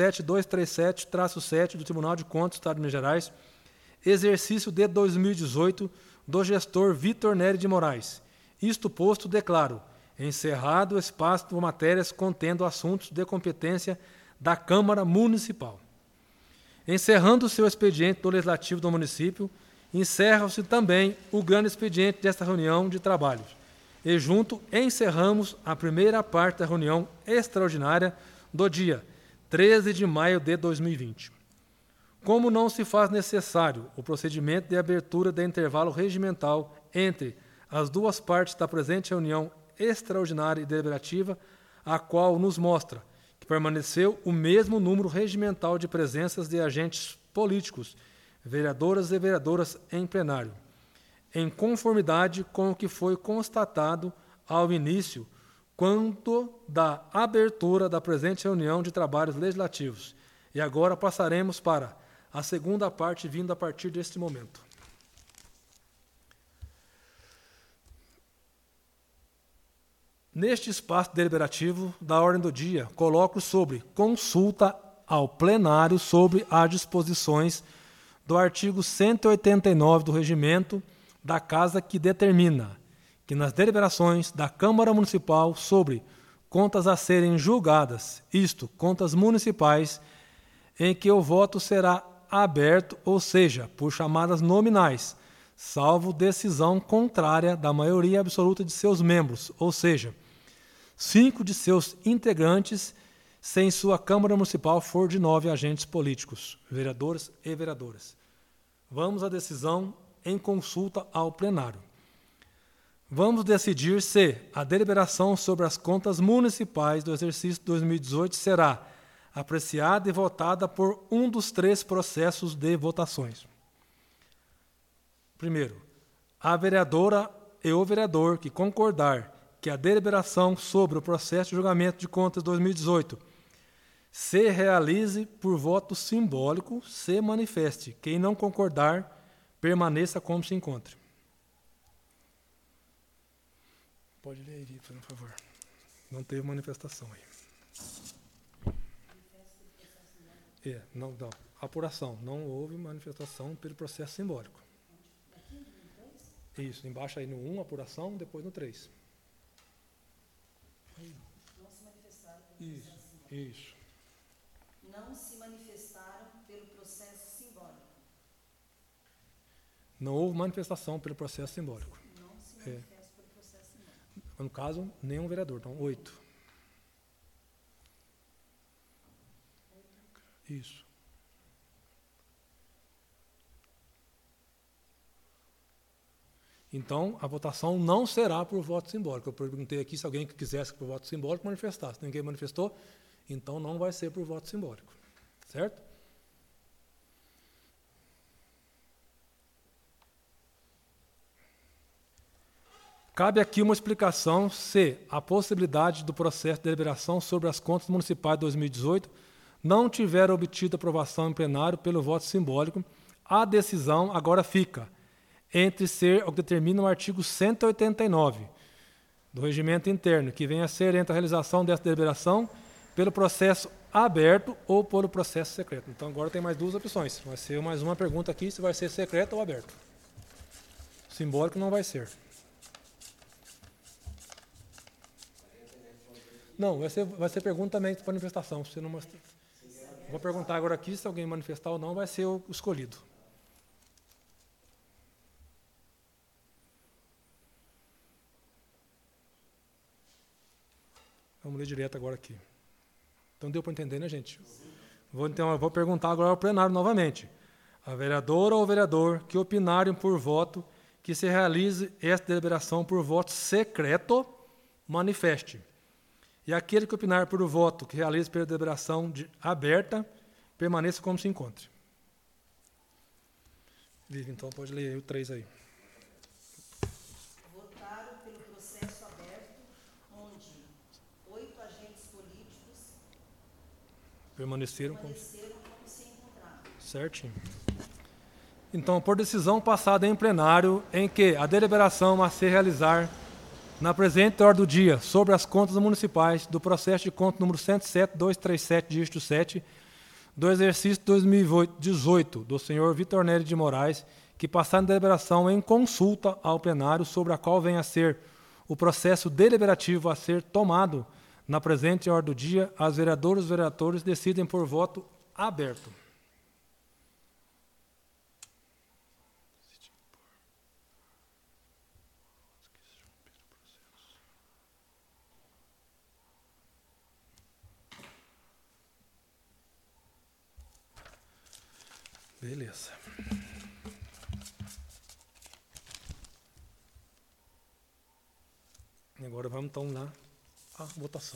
107.237-7 do Tribunal de Contas do Estado de Minas Gerais, exercício de 2018, do gestor Vitor Nery de Moraes. Isto posto, declaro encerrado o espaço por matérias contendo assuntos de competência da Câmara Municipal. Encerrando o seu expediente do Legislativo do município, encerra-se também o grande expediente desta reunião de trabalhos. E junto encerramos a primeira parte da reunião extraordinária do dia 13 de maio de 2020. Como não se faz necessário o procedimento de abertura de intervalo regimental entre as duas partes da presente reunião extraordinária e deliberativa, a qual nos mostra que permaneceu o mesmo número regimental de presenças de agentes políticos, vereadoras e vereadoras em plenário, em conformidade com o que foi constatado ao início, quanto da abertura da presente reunião de trabalhos legislativos. E agora passaremos para a segunda parte, vindo a partir deste momento. Neste espaço deliberativo da ordem do dia, coloco sobre consulta ao plenário sobre as disposições do artigo 189 do Regimento da Casa, que determina que nas deliberações da Câmara Municipal sobre contas a serem julgadas, isto, contas municipais, em que o voto será aberto, ou seja, por chamadas nominais, salvo decisão contrária da maioria absoluta de seus membros, ou seja, 5 de seus integrantes, se em sua Câmara Municipal for de 9 agentes políticos, vereadores e vereadoras. Vamos à decisão em consulta ao plenário. Vamos decidir se a deliberação sobre as contas municipais do exercício 2018 será apreciada e votada por um dos 3 processos de votações. Primeiro, a vereadora e o vereador que concordar que a deliberação sobre o processo de julgamento de contas 2018 se realize por voto simbólico, se manifeste. Quem não concordar, permaneça como se encontre. Pode ler aí, Vitor, por favor. Não teve manifestação aí. Não. Apuração. Não houve manifestação pelo processo simbólico. Isso, embaixo aí no 1, apuração, depois no 3. Isso. não se manifestaram pelo processo simbólico. Não houve manifestação pelo processo simbólico. Não se manifesta pelo processo simbólico. No caso, nenhum vereador. Então, 8. Isso. Então, a votação não será por voto simbólico. Eu perguntei aqui se alguém que quisesse por voto simbólico manifestasse. Ninguém manifestou, então não vai ser por voto simbólico. Certo? Cabe aqui uma explicação se a possibilidade do processo de deliberação sobre as contas municipais de 2018 não tiver obtido aprovação em plenário pelo voto simbólico. A decisão agora fica entre ser o que determina o artigo 189 do regimento interno, que vem a ser entre a realização dessa deliberação pelo processo aberto ou pelo processo secreto. Então agora tem mais duas opções. Vai ser mais uma pergunta aqui se vai ser secreto ou aberto. Simbólico não vai ser. Não, vai ser pergunta também para manifestação. Se não, vou perguntar agora aqui se alguém manifestar ou não, vai ser o escolhido. Vamos ler direto agora aqui. Então deu para entender, né, gente? Vou perguntar agora ao plenário novamente. A vereadora ou vereador que opinarem por voto que se realize esta deliberação por voto secreto, manifeste. E aquele que opinar por voto que realize pela deliberação aberta, permaneça como se encontre. Vivi, então pode ler o 3 aí. Votaram pelo processo aberto, onde 8 agentes políticos Permaneceram como se encontravam. certinho. Então, por decisão passada em plenário, em que a deliberação a se realizar na presente ordem do dia sobre as contas municipais do processo de conta número 107.237, dígito 7, do exercício 2018 do senhor Vitor Nery de Moraes, que passar em deliberação em consulta ao plenário sobre a qual venha a ser o processo deliberativo a ser tomado na presente ordem do dia, as vereadoras e os vereadores decidem por voto aberto. Beleza. E agora vamos então lá à votação.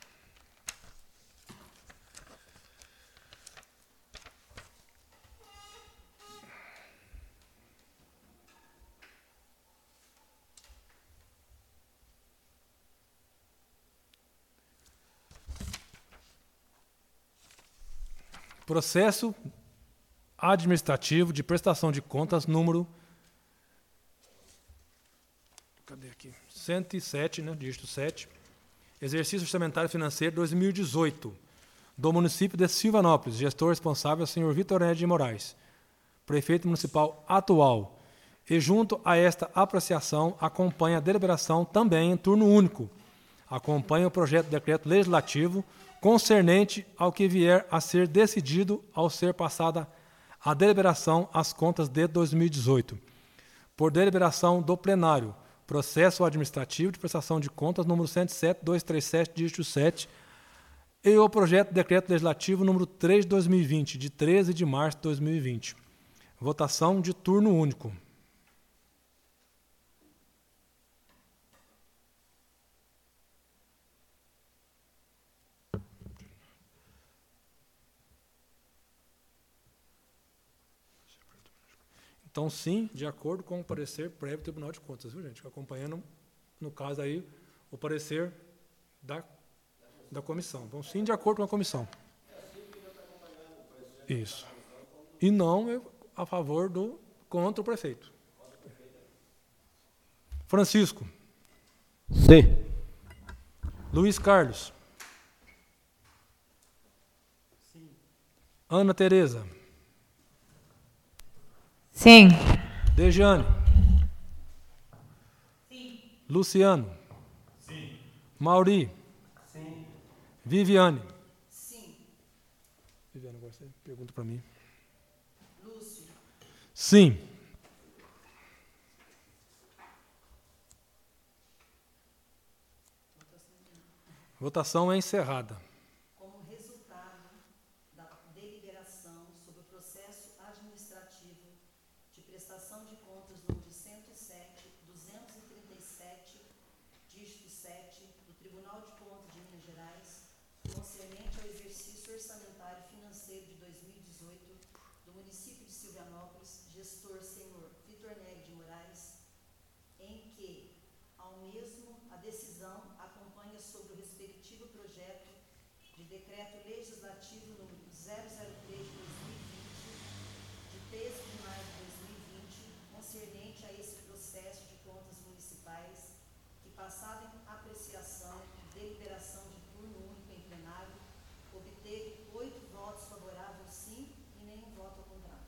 Processo administrativo de prestação de contas número 107, né, dígito 7, exercício orçamentário financeiro 2018, do município de Silvanópolis, gestor responsável, senhor Vitor Nery de Moraes, prefeito municipal atual, e junto a esta apreciação acompanha a deliberação também em turno único, acompanha o projeto de decreto legislativo concernente ao que vier a ser decidido ao ser passada a deliberação às contas de 2018. Por deliberação do plenário, processo administrativo de prestação de contas número 107.237, dígito 7, e o projeto de decreto legislativo número 3 de 2020, de 13 de março de 2020. Votação de turno único. Então, sim, de acordo com o parecer prévio do Tribunal de Contas, viu, gente? Acompanhando, no caso aí, o parecer da comissão. Então, sim, de acordo com a comissão. Isso. E não a favor contra o prefeito. Francisco. Sim. Luiz Carlos. Sim. Ana Tereza. Sim. Dejane. Sim. Luciano. Sim. Mauri. Sim. Viviane. Sim. Viviane, agora você pergunta para mim. Lúcio, Sim. Votação é encerrada. como resultado da deliberação sobre o processo administrativo de prestação de contas número 107/237, dígito 7, do Tribunal de Contas de Minas Gerais, concernente ao exercício orçamentário financeiro de 2018 do município de Silvianópolis, gestor senhor Vitor Nery de Moraes, em que, ao mesmo, a decisão acompanha sobre o respectivo projeto de decreto legislativo número 003 de 2020, de 13 de maio de 2020, concernente a esse processo de contas municipais, que, passado em apreciação e deliberação de turno único em plenário, obteve 8 votos favoráveis sim e nenhum voto ao contrário.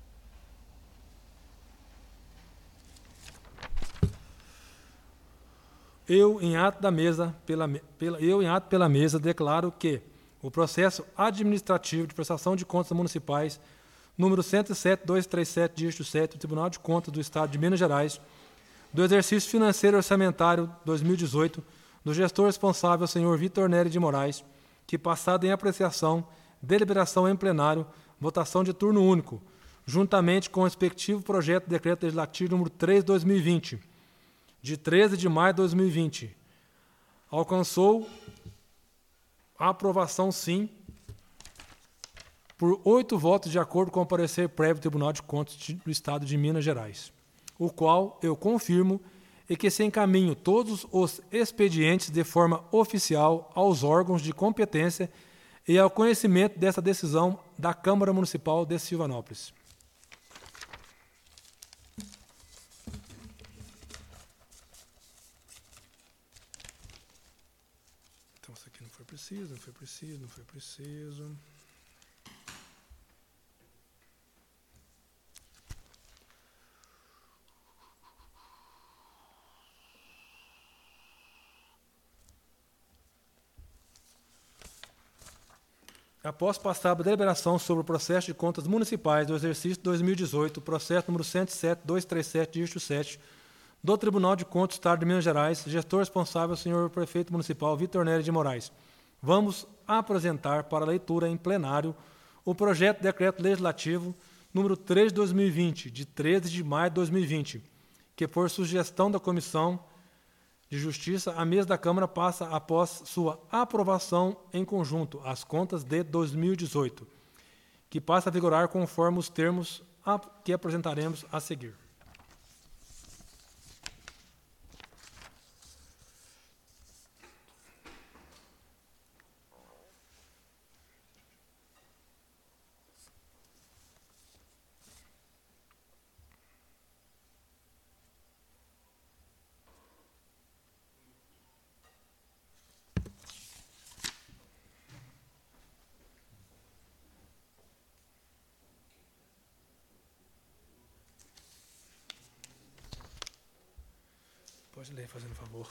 Eu, em ato pela mesa, declaro que o processo administrativo de prestação de contas municipais, número 107/237, dígito 7, do Tribunal de Contas do Estado de Minas Gerais, do exercício financeiro orçamentário 2018, do gestor responsável, senhor Vitor Nery de Moraes, que, passado em apreciação, deliberação em plenário, votação de turno único, juntamente com o respectivo projeto de decreto legislativo número 3/2020, de 13 de maio de 2020, alcançou a aprovação, sim, por 8 votos de acordo com o parecer prévio do Tribunal de Contas do Estado de Minas Gerais, o qual eu confirmo e que se encaminho todos os expedientes de forma oficial aos órgãos de competência e ao conhecimento dessa decisão da Câmara Municipal de Silvanópolis. Então, isso aqui não foi preciso, não foi preciso, não foi preciso. Após passar a deliberação sobre o processo de contas municipais do exercício 2018, processo número 107/237, dígito 7, do Tribunal de Contas do Estado de Minas Gerais, gestor responsável, senhor prefeito municipal Vitor Nery de Moraes, vamos apresentar para leitura em plenário o projeto de decreto legislativo número 3 de 2020, de 13 de maio de 2020, que, por sugestão da Comissão de Justiça, a mesa da Câmara passa, após sua aprovação em conjunto, as contas de 2018, que passa a vigorar conforme os termos que apresentaremos a seguir. Pode ler, fazendo favor.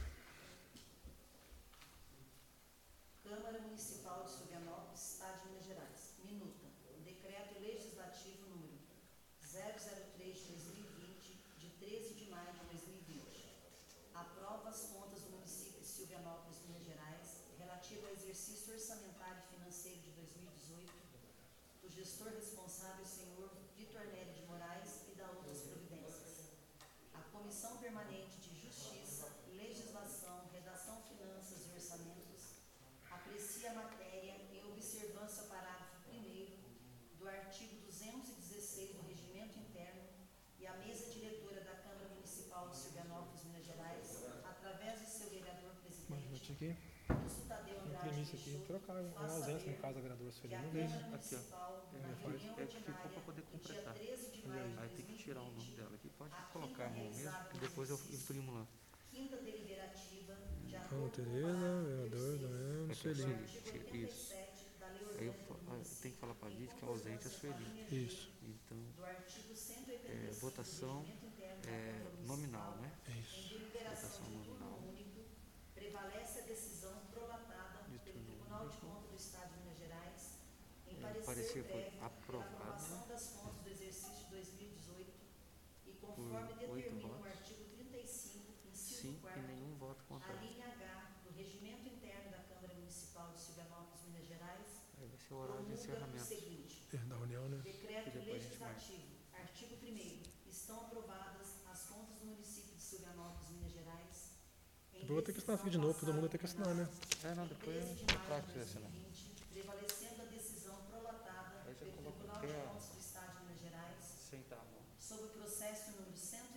Câmara Municipal de Silvianópolis, Estado de Minas Gerais. Minuta. Decreto Legislativo número 003 de 2020, de 13 de maio de 2020. Aprova as contas do município de Silvianópolis, Minas Gerais, relativo ao exercício orçamentário e financeiro de 2018, do gestor responsável, senhor Vitor Nery de Moraes, e da outras providências. A Comissão Permanente de Justiça, Legislação, Redação, Finanças e Orçamentos aprecia a matéria em observância ao parágrafo 1º do artigo 216 do Regimento Interno, e a mesa diretora da Câmara Municipal de Silvianópolis, Minas Gerais, através de seu vereador presidente, Aqui, Lúcio Tadeu Andrade imprimi isso aqui, Peixoto, trocar uma faz ausência, saber no caso, da vereadora que a Sueli. Câmara Aqui, ó. Municipal, na Ele faz. reunião É que ficou ordinária para poder do dia completar. 13 de maio de Aí tem que tirar o nome 2020, dela aqui. Pode a colocar a quinta mão mesmo, realizada que no depois eu exercício. imprimo lá. Quinta deliberativa, de Ana acordo com o Tereza, parágrafo vereador, 3º Daniel, Aqui, Sueli. ó, do artigo Sueli. Isso. 87 da Lei Aí eu Orgânica do tenho Município, que falar para a em Lídia que a ausente é a concordância com a Sueli. linha G Isso, Então, do artigo 185 votação do Regimento Interno da Câmara nominal, Municipal, né? isso. em deliberação Votação de turno nominal. único, prevalece a decisão prolatada De pelo turno Tribunal de único. Contas do Estado de Minas Gerais, em parecer foi prévio pela aprovado aprovação das contas do exercício 2018 e conforme por 8 determina o votos. artigo 35, inciso Sim, e 4º, nenhum voto a contrário. linha H do Regimento Interno da Câmara Municipal de Silvanópolis, Minas Gerais, Aí vai ser o horário de promulga o encerramento. seguinte: Da reunião, né? Decreto E depois a gente marca. legislativo. Artigo 1º. Estão aprovadas as contas do município de Silvanópolis, Minas Gerais. Depois eu vou ter que assinar aqui de novo, todo mundo vai ter que assinar, né? Não, depois a gente traz pra você, né? Prevalecendo a decisão prolatada Aí você pelo coloca Tribunal até de a- Contas do Estado de Minas Gerais Sentar a mão. sob o processo número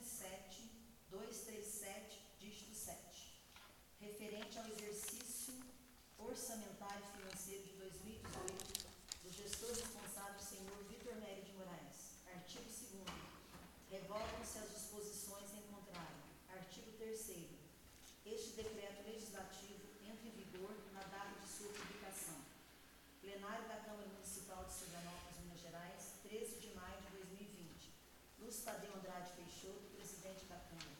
107.237, dígito 7, referente ao exercício orçamentário e financeiro de 2018 do gestor responsável, senhor Vitor Nery de Moraes. Artigo 2º. Revogam-se as disposições em contrário. Artigo 3º. Este decreto legislativo entra em vigor na data de sua publicação. Plenário da Câmara Municipal de Silvanópolis, Minas Gerais, 13 de maio de 2020. Lúcio Tadeu Andrade Peixoto, presidente da Câmara.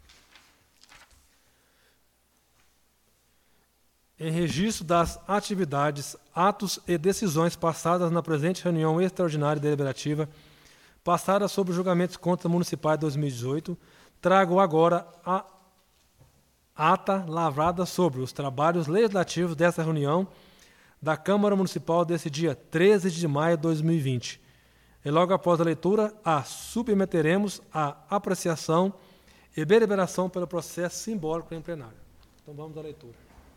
Em registro das atividades, atos e decisões passadas na presente reunião extraordinária e deliberativa, passada sobre o julgamento de contas municipais de 2018, trago agora a ata lavrada sobre os trabalhos legislativos dessa reunião da Câmara Municipal desse dia 13 de maio de 2020. E logo após a leitura, a submeteremos à apreciação e deliberação pelo processo simbólico em plenário. Então vamos à leitura.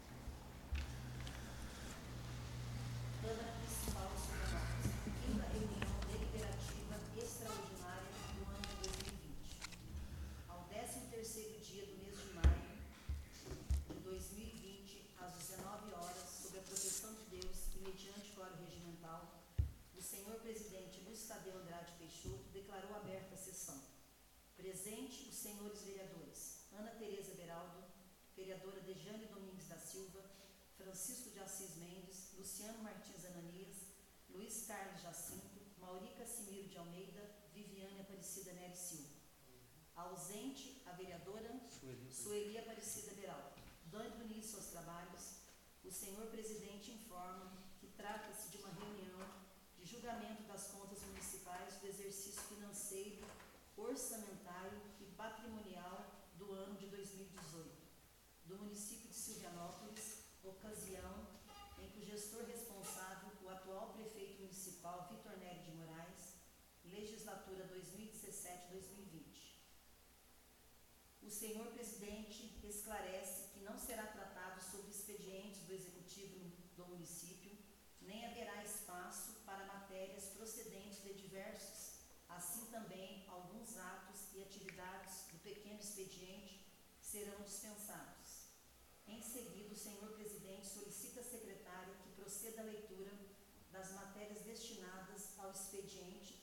Câmara Municipal de Silvanópolis, quinta reunião deliberativa extraordinária do ano de 2020. Ao 13º dia do mês de maio de 2020, às 19 horas, sob a proteção de Deus e mediante quórum regimental, o senhor presidente Lúcio Tadeu Andrade Peixoto declarou aberta a sessão. Presente os senhores vereadores Ana Tereza Beraldo, vereadora Dejane Domingues da Silva, Francisco de Assis Mendes, Luciano Martins Ananias, Luiz Carlos Jacinto, Mauri Cassimiro de Almeida, Viviane Aparecida Nery Silva. Ausente, a vereadora Sueli Aparecida Beraldo. Dando início aos trabalhos, o senhor presidente informa que trata-se de uma reunião de julgamento das contas municipais do exercício financeiro, orçamentário e patrimonial do ano de 2018, do município de Silvanópolis, ocasião em que o gestor responsável, o atual prefeito municipal Vitor Nery de Moraes, legislatura 2017-2020. O senhor presidente esclarece que não será tratado sobre expedientes do executivo do município, nem haverá espaço para matérias procedentes de diversos, assim também alguns atos e atividades do pequeno expediente serão dispensados. Em seguida, o senhor presidente solicita à secretária que proceda à leitura das matérias destinadas ao expediente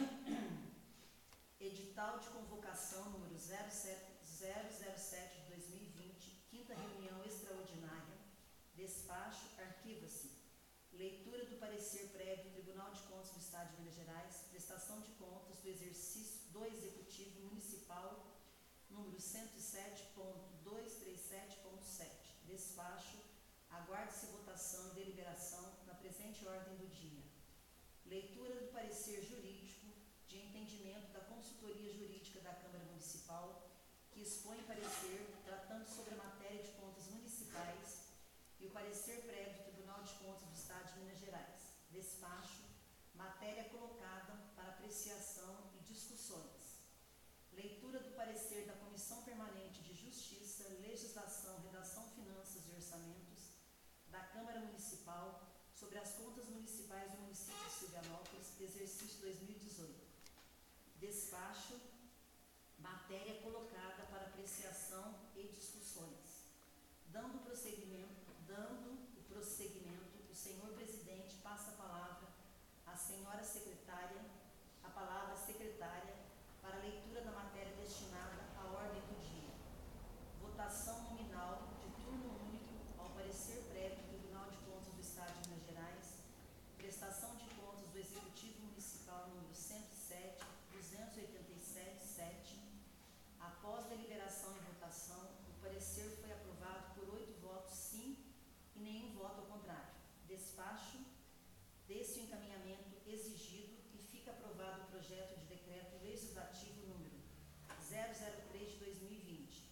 edital de convocação número 007 de 2020, quinta reunião extraordinária, despacho, arquiva-se. Leitura do parecer prévio do Tribunal de Contas do Estado de Minas Gerais, prestação de contas do exercício do Executivo Municipal, número 107.237.7. Despacho, aguarde-se votação e deliberação na presente ordem do dia. Leitura do parecer jurídico de entendimento da Consultoria Jurídica da Câmara Municipal, que expõe parecer tratando sobre a matéria de contas municipais, e o parecer prévio do Tribunal de Contas do Estado de Minas Gerais. Despacho, matéria colocada para apreciação e discussões. Leitura do parecer da Comissão Permanente de Justiça, Legislação, Redação, Finanças e Orçamentos da Câmara Municipal sobre as contas municipais do município de Silvanópolis, exercício 2018. Despacho, matéria colocada para apreciação e discussões. Dando o prosseguimento, o senhor presidente passa a palavra à senhora secretária, para a leitura da matéria destinada à ordem do dia. Votação nominal de turno único ao parecer prévio do Tribunal de Contas do Estado de Minas Gerais, prestação de contas do Executivo Municipal número 107.287.7. Após deliberação e votação, o parecer foi aprovado por 8 votos sim e nenhum voto ao contrário. Despacho, Desse o encaminhamento exigido e fica aprovado o projeto de decreto legislativo número 003 de 2020.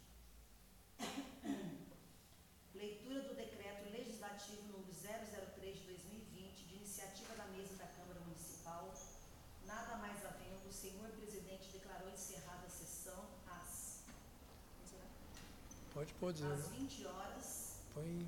Leitura do decreto legislativo número 003 de 2020, de iniciativa da mesa da Câmara Municipal. Nada mais havendo, o senhor presidente declarou encerrada a sessão às Pode dizer. às 20 horas,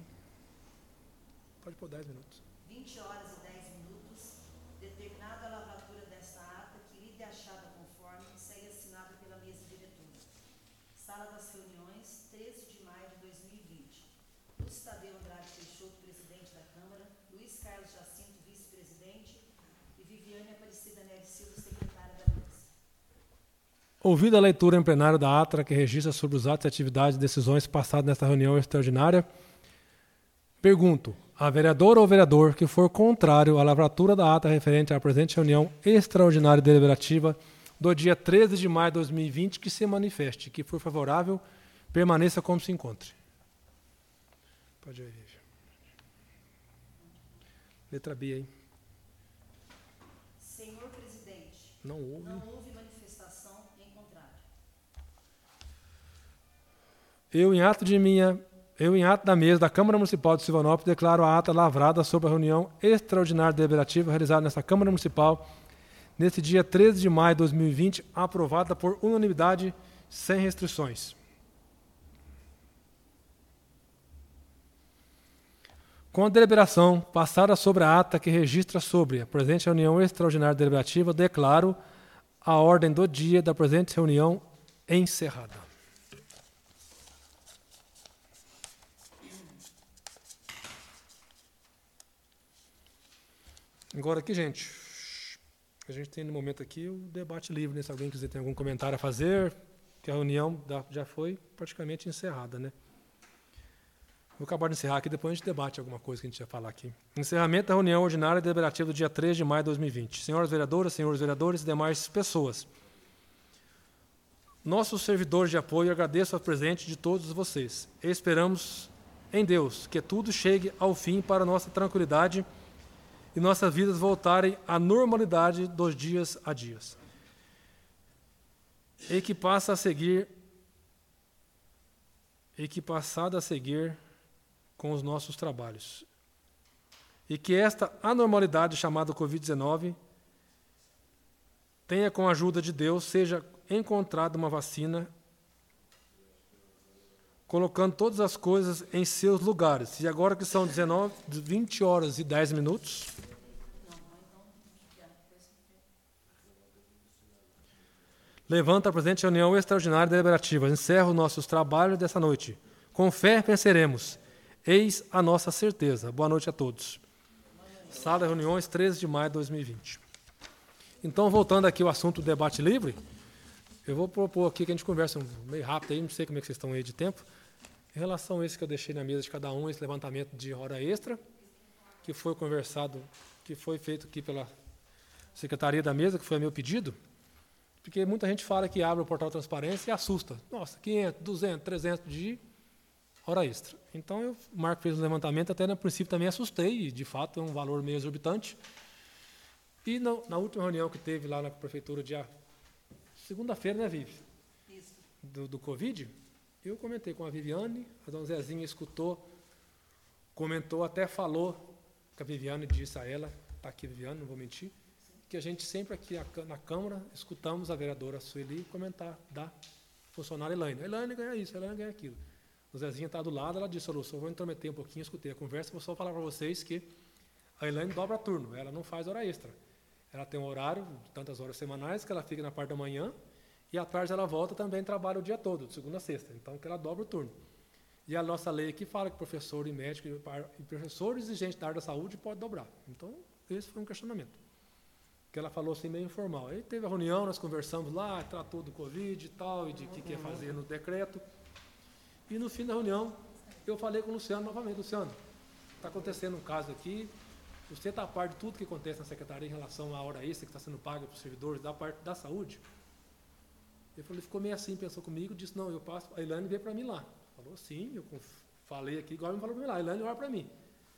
Pode pôr 10 minutos. 20 horas e 10 minutos, determinada a lavratura desta ata, que lhe é achada conforme, segue assinada pela mesa diretora. Sala das reuniões, 13 de maio de 2020. Lúcio Tadeu Andrade Peixoto, presidente da Câmara, Luiz Carlos Jacinto, vice-presidente, e Viviane Aparecida Neves Silva, secretária da mesa. Ouvida a leitura em plenário da ata que registra sobre os atos e atividades e decisões passadas nesta reunião extraordinária, pergunto, a vereadora ou vereador que for contrário à lavratura da ata referente à presente reunião extraordinária deliberativa do dia 13 de maio de 2020, que se manifeste. Que for favorável, permaneça como se encontre. Pode ir, Vivi. Letra B, hein? Senhor presidente, Não houve. não houve manifestação em contrário. Eu, em ato da mesa da Câmara Municipal de Silvanópolis, declaro a ata lavrada sobre a reunião extraordinária deliberativa realizada nesta Câmara Municipal neste dia 13 de maio de 2020, aprovada por unanimidade, sem restrições. Com a deliberação passada sobre a ata que registra sobre a presente reunião extraordinária deliberativa, declaro a ordem do dia da presente reunião encerrada. Agora aqui, gente, a gente tem no momento aqui o debate livre, né? Se alguém quiser ter algum comentário a fazer, que a reunião já foi praticamente encerrada, né? Vou acabar de encerrar aqui, depois a gente debate alguma coisa que a gente vai falar aqui. Encerramento da reunião ordinária deliberativa do dia 3 de maio de 2020. Senhoras vereadoras, senhores vereadores e demais pessoas, nossos servidores de apoio, agradeço a presente de todos vocês. Esperamos em Deus que tudo chegue ao fim para nossa tranquilidade e nossas vidas voltarem à normalidade dos dias a dias. E que passada a seguir com os nossos trabalhos. E que esta anormalidade chamada Covid-19 tenha, com a ajuda de Deus, seja encontrada uma vacina, colocando todas as coisas em seus lugares. E agora que são 20 horas e 10 minutos, levanta a presente reunião extraordinária deliberativa. Encerro nossos trabalhos dessa noite. Com fé venceremos. Eis a nossa certeza. Boa noite a todos. Sala de reuniões, 13 de maio de 2020. Então, voltando aqui ao assunto do debate livre, eu vou propor aqui que a gente converse meio rápido aí, não sei como é que vocês estão aí de tempo, em relação a esse que eu deixei na mesa de cada um, esse levantamento de hora extra, que foi conversado, que foi feito aqui pela secretaria da mesa, que foi meu pedido, porque muita gente fala que abre o portal de transparência e assusta. Nossa, 500, 200, 300 de hora extra. Então, o Marco fez um levantamento, até no princípio também assustei, e de fato é um valor meio exorbitante. E na última reunião que teve lá na prefeitura, segunda-feira, né, Vivi? Isso. Do Covid, eu comentei com a Viviane, a dona Zezinha escutou, comentou, até falou, que a Viviane disse a ela, está aqui a Viviane, não vou mentir, que a gente sempre aqui na Câmara escutamos a vereadora Sueli comentar da funcionária Elaine. A Elaine ganha isso, a Elaine ganha aquilo. A Zezinha está do lado, ela disse, Lúcio, eu vou intrometer um pouquinho, escutei a conversa, vou só falar para vocês que a Elaine dobra turno, ela não faz hora extra. Ela tem um horário, tantas horas semanais, que ela fica na parte da manhã, e à tarde ela volta também trabalha o dia todo, de segunda a sexta, então que ela dobra o turno. E a nossa lei aqui fala que professor e médico e professores e gente da área da saúde pode dobrar. Então, esse foi um questionamento. Que ela falou assim, meio informal. Aí teve a reunião, nós conversamos lá, tratou do Covid e tal, e de o que ia fazer no decreto. E no fim da reunião, eu falei com o Luciano novamente. Luciano, está acontecendo um caso aqui, você está a par de tudo que acontece na secretaria em relação à hora extra que está sendo paga para os servidores da parte da saúde? Ele ficou meio assim, pensou comigo, disse, não, eu passo, a Elaine veio para mim lá. Falou, sim, eu falei aqui, igual ele falou para mim lá, a Elaine olha para mim.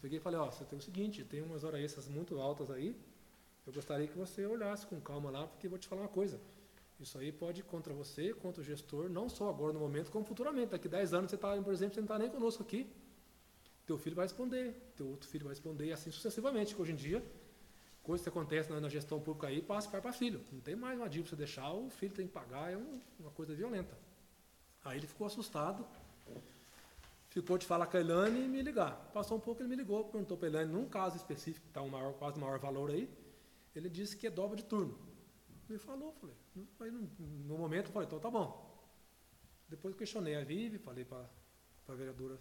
peguei e falei, ó, você tem o seguinte, tem umas horas extras muito altas aí, eu gostaria que você olhasse com calma lá, porque eu vou te falar uma coisa. Isso aí pode ir contra você, contra o gestor, não só agora no momento, como futuramente. Daqui 10 anos, você tá, por exemplo, você não está nem conosco aqui. Teu filho vai responder, teu outro filho vai responder, e assim sucessivamente, que hoje em dia, coisa que acontece na gestão pública aí, passa para filho. Não tem mais uma dívida para você deixar, o filho tem que pagar, é uma coisa violenta. Aí ele ficou assustado, ficou de falar com a Elaine e me ligar. Passou um pouco, ele me ligou, perguntou para a Elaine, num caso específico, que está quase maior valor aí, ele disse que é dobra de turno. Ele falou, falei, aí no momento eu falei, então tá bom. Depois eu questionei a Vivi, falei para a vereadora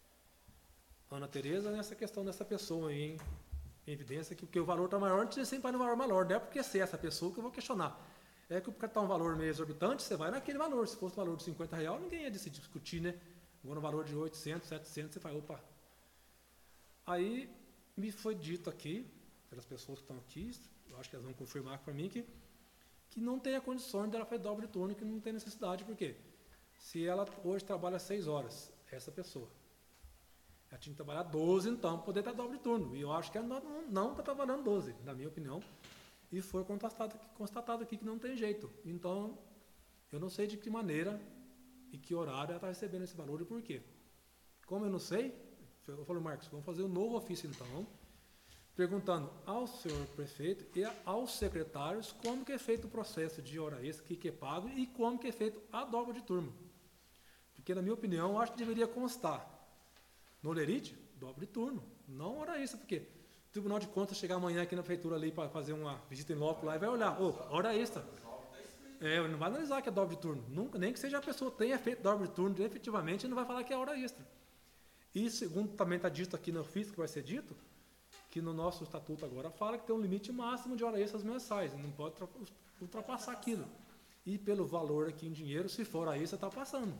Ana Tereza nessa questão dessa pessoa aí, em evidência que o valor está maior, você sempre vai no valor maior, não é porque se é essa pessoa que eu vou questionar. É que o cara está um valor meio exorbitante, você vai naquele valor. Se fosse um valor de R$50, ninguém ia decidir, discutir, né? Agora no valor de 800, 700, você fala, opa. Aí me foi dito aqui, pelas pessoas que estão aqui, eu acho que elas vão confirmar para mim, que não tem a condição dela fazer dobro de turno, que não tem necessidade, porque se ela hoje trabalha 6 horas, essa pessoa, ela tinha que trabalhar 12, então, para poder dar dobro de turno. E eu acho que ela não está trabalhando 12, na minha opinião. E foi constatado aqui que não tem jeito. Então, eu não sei de que maneira e que horário ela está recebendo esse valor e por quê. Como eu não sei, eu falei, Marcos, vamos fazer um novo ofício então, perguntando ao senhor prefeito e aos secretários como que é feito o processo de hora extra, o que é pago e como que é feito a dobra de turma. Porque, na minha opinião, eu acho que deveria constar no lerite, dobra de turno, não hora extra, porque o Tribunal de Contas chegar amanhã aqui na prefeitura ali para fazer uma visita em loco lá e vai olhar, hora extra. Não vai analisar que é dobra de turno, nunca, nem que seja a pessoa tenha feito dobra de turno, efetivamente ele não vai falar que é hora extra. E segundo também está dito aqui no ofício que vai ser dito, que no nosso estatuto agora fala que tem um limite máximo de horas extras mensais, não pode ultrapassar aquilo. E pelo valor aqui em dinheiro, se for hora extra, está passando.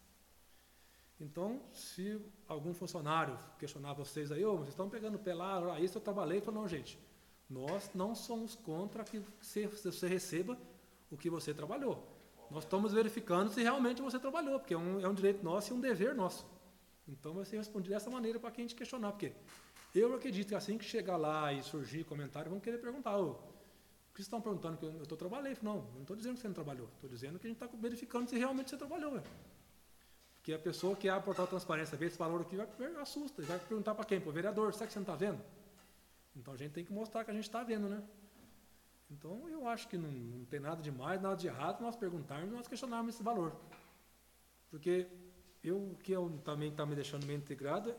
Então, se algum funcionário questionar vocês aí, vocês estão pegando pelado, hora extra, eu trabalhei, eu falo, não, gente, nós não somos contra que você receba o que você trabalhou. Nós estamos verificando se realmente você trabalhou, porque é um direito nosso e um dever nosso. Então, vai ser respondido dessa maneira para quem a gente questionar, porque eu acredito que assim que chegar lá e surgir comentário, vão querer perguntar, por que vocês estão perguntando que eu trabalhei? Não, eu não estou dizendo que você não trabalhou, estou dizendo que a gente está verificando se realmente você trabalhou. Porque a pessoa que abre o portal de transparência, vê esse valor aqui, assusta, e vai perguntar para quem? Para o vereador, será que você não está vendo? Então a gente tem que mostrar que a gente está vendo, né? Então eu acho que não tem nada de mais, nada de errado nós perguntarmos, nós questionarmos esse valor. Porque o que também está me deixando meio integrado,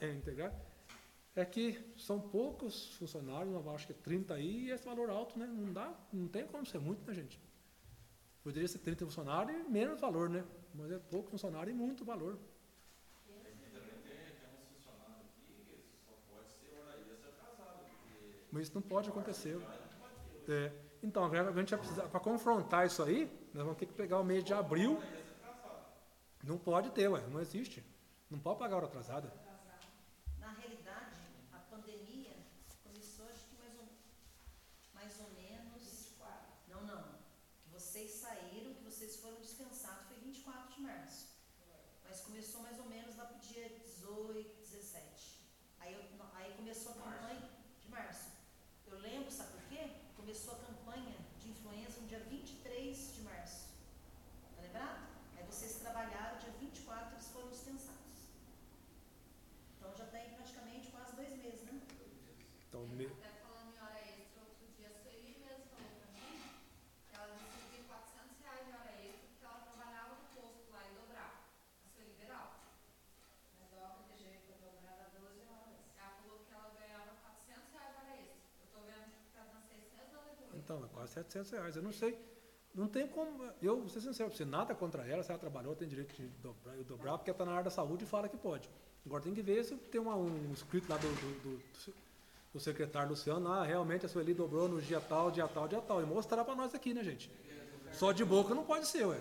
é que são poucos funcionários, eu acho que é 30 aí, e esse valor alto, né? Não tem como ser muito, né, gente? Poderia ser 30 funcionários e menos valor, né? Mas é pouco funcionário e muito valor. Tem uns funcionários aqui que só pode ser hora extra atrasada. Mas isso não pode acontecer. Então, a gente vai precisar, para confrontar isso aí, nós vamos ter que pegar o mês de abril. Não pode ter, não existe. Não pode pagar hora atrasada. Na realidade, a pandemia começou, acho que mais ou menos. Não. Que vocês saíram, que vocês foram descansados, foi 24 de março. Mas começou mais ou menos lá para o dia 18, 17. Aí começou a campanha de março. Eu lembro, sabe por quê? Começou a campanha de influenza no dia 23 de março. Tá lembrado? Aí vocês trabalharam, dia 24 eles foram descansados. Então já tem praticamente quase 2 meses, né? Então, Até falando em hora extra, outro dia a Sueli mesmo falou pra mim que ela recebia R$400 de hora extra porque ela trabalhava no posto lá em Dobral, a Sueli Liberal. Mas dobra de jeito para dobrar a 12 horas. Ela falou que ela ganhava R$400 de hora extra. Eu tô vendo que tá dando 698. então, é quase R$700. Eu não sei. Não tem como. Eu vou ser sincero, você nada contra ela, se ela trabalhou, tem direito de dobrar, porque ela está na área da saúde e fala que pode. Agora tem que ver se tem um escrito lá do secretário Luciano, realmente a Sueli dobrou no dia tal, e mostrar para nós aqui, né, gente? Só de boca não pode ser,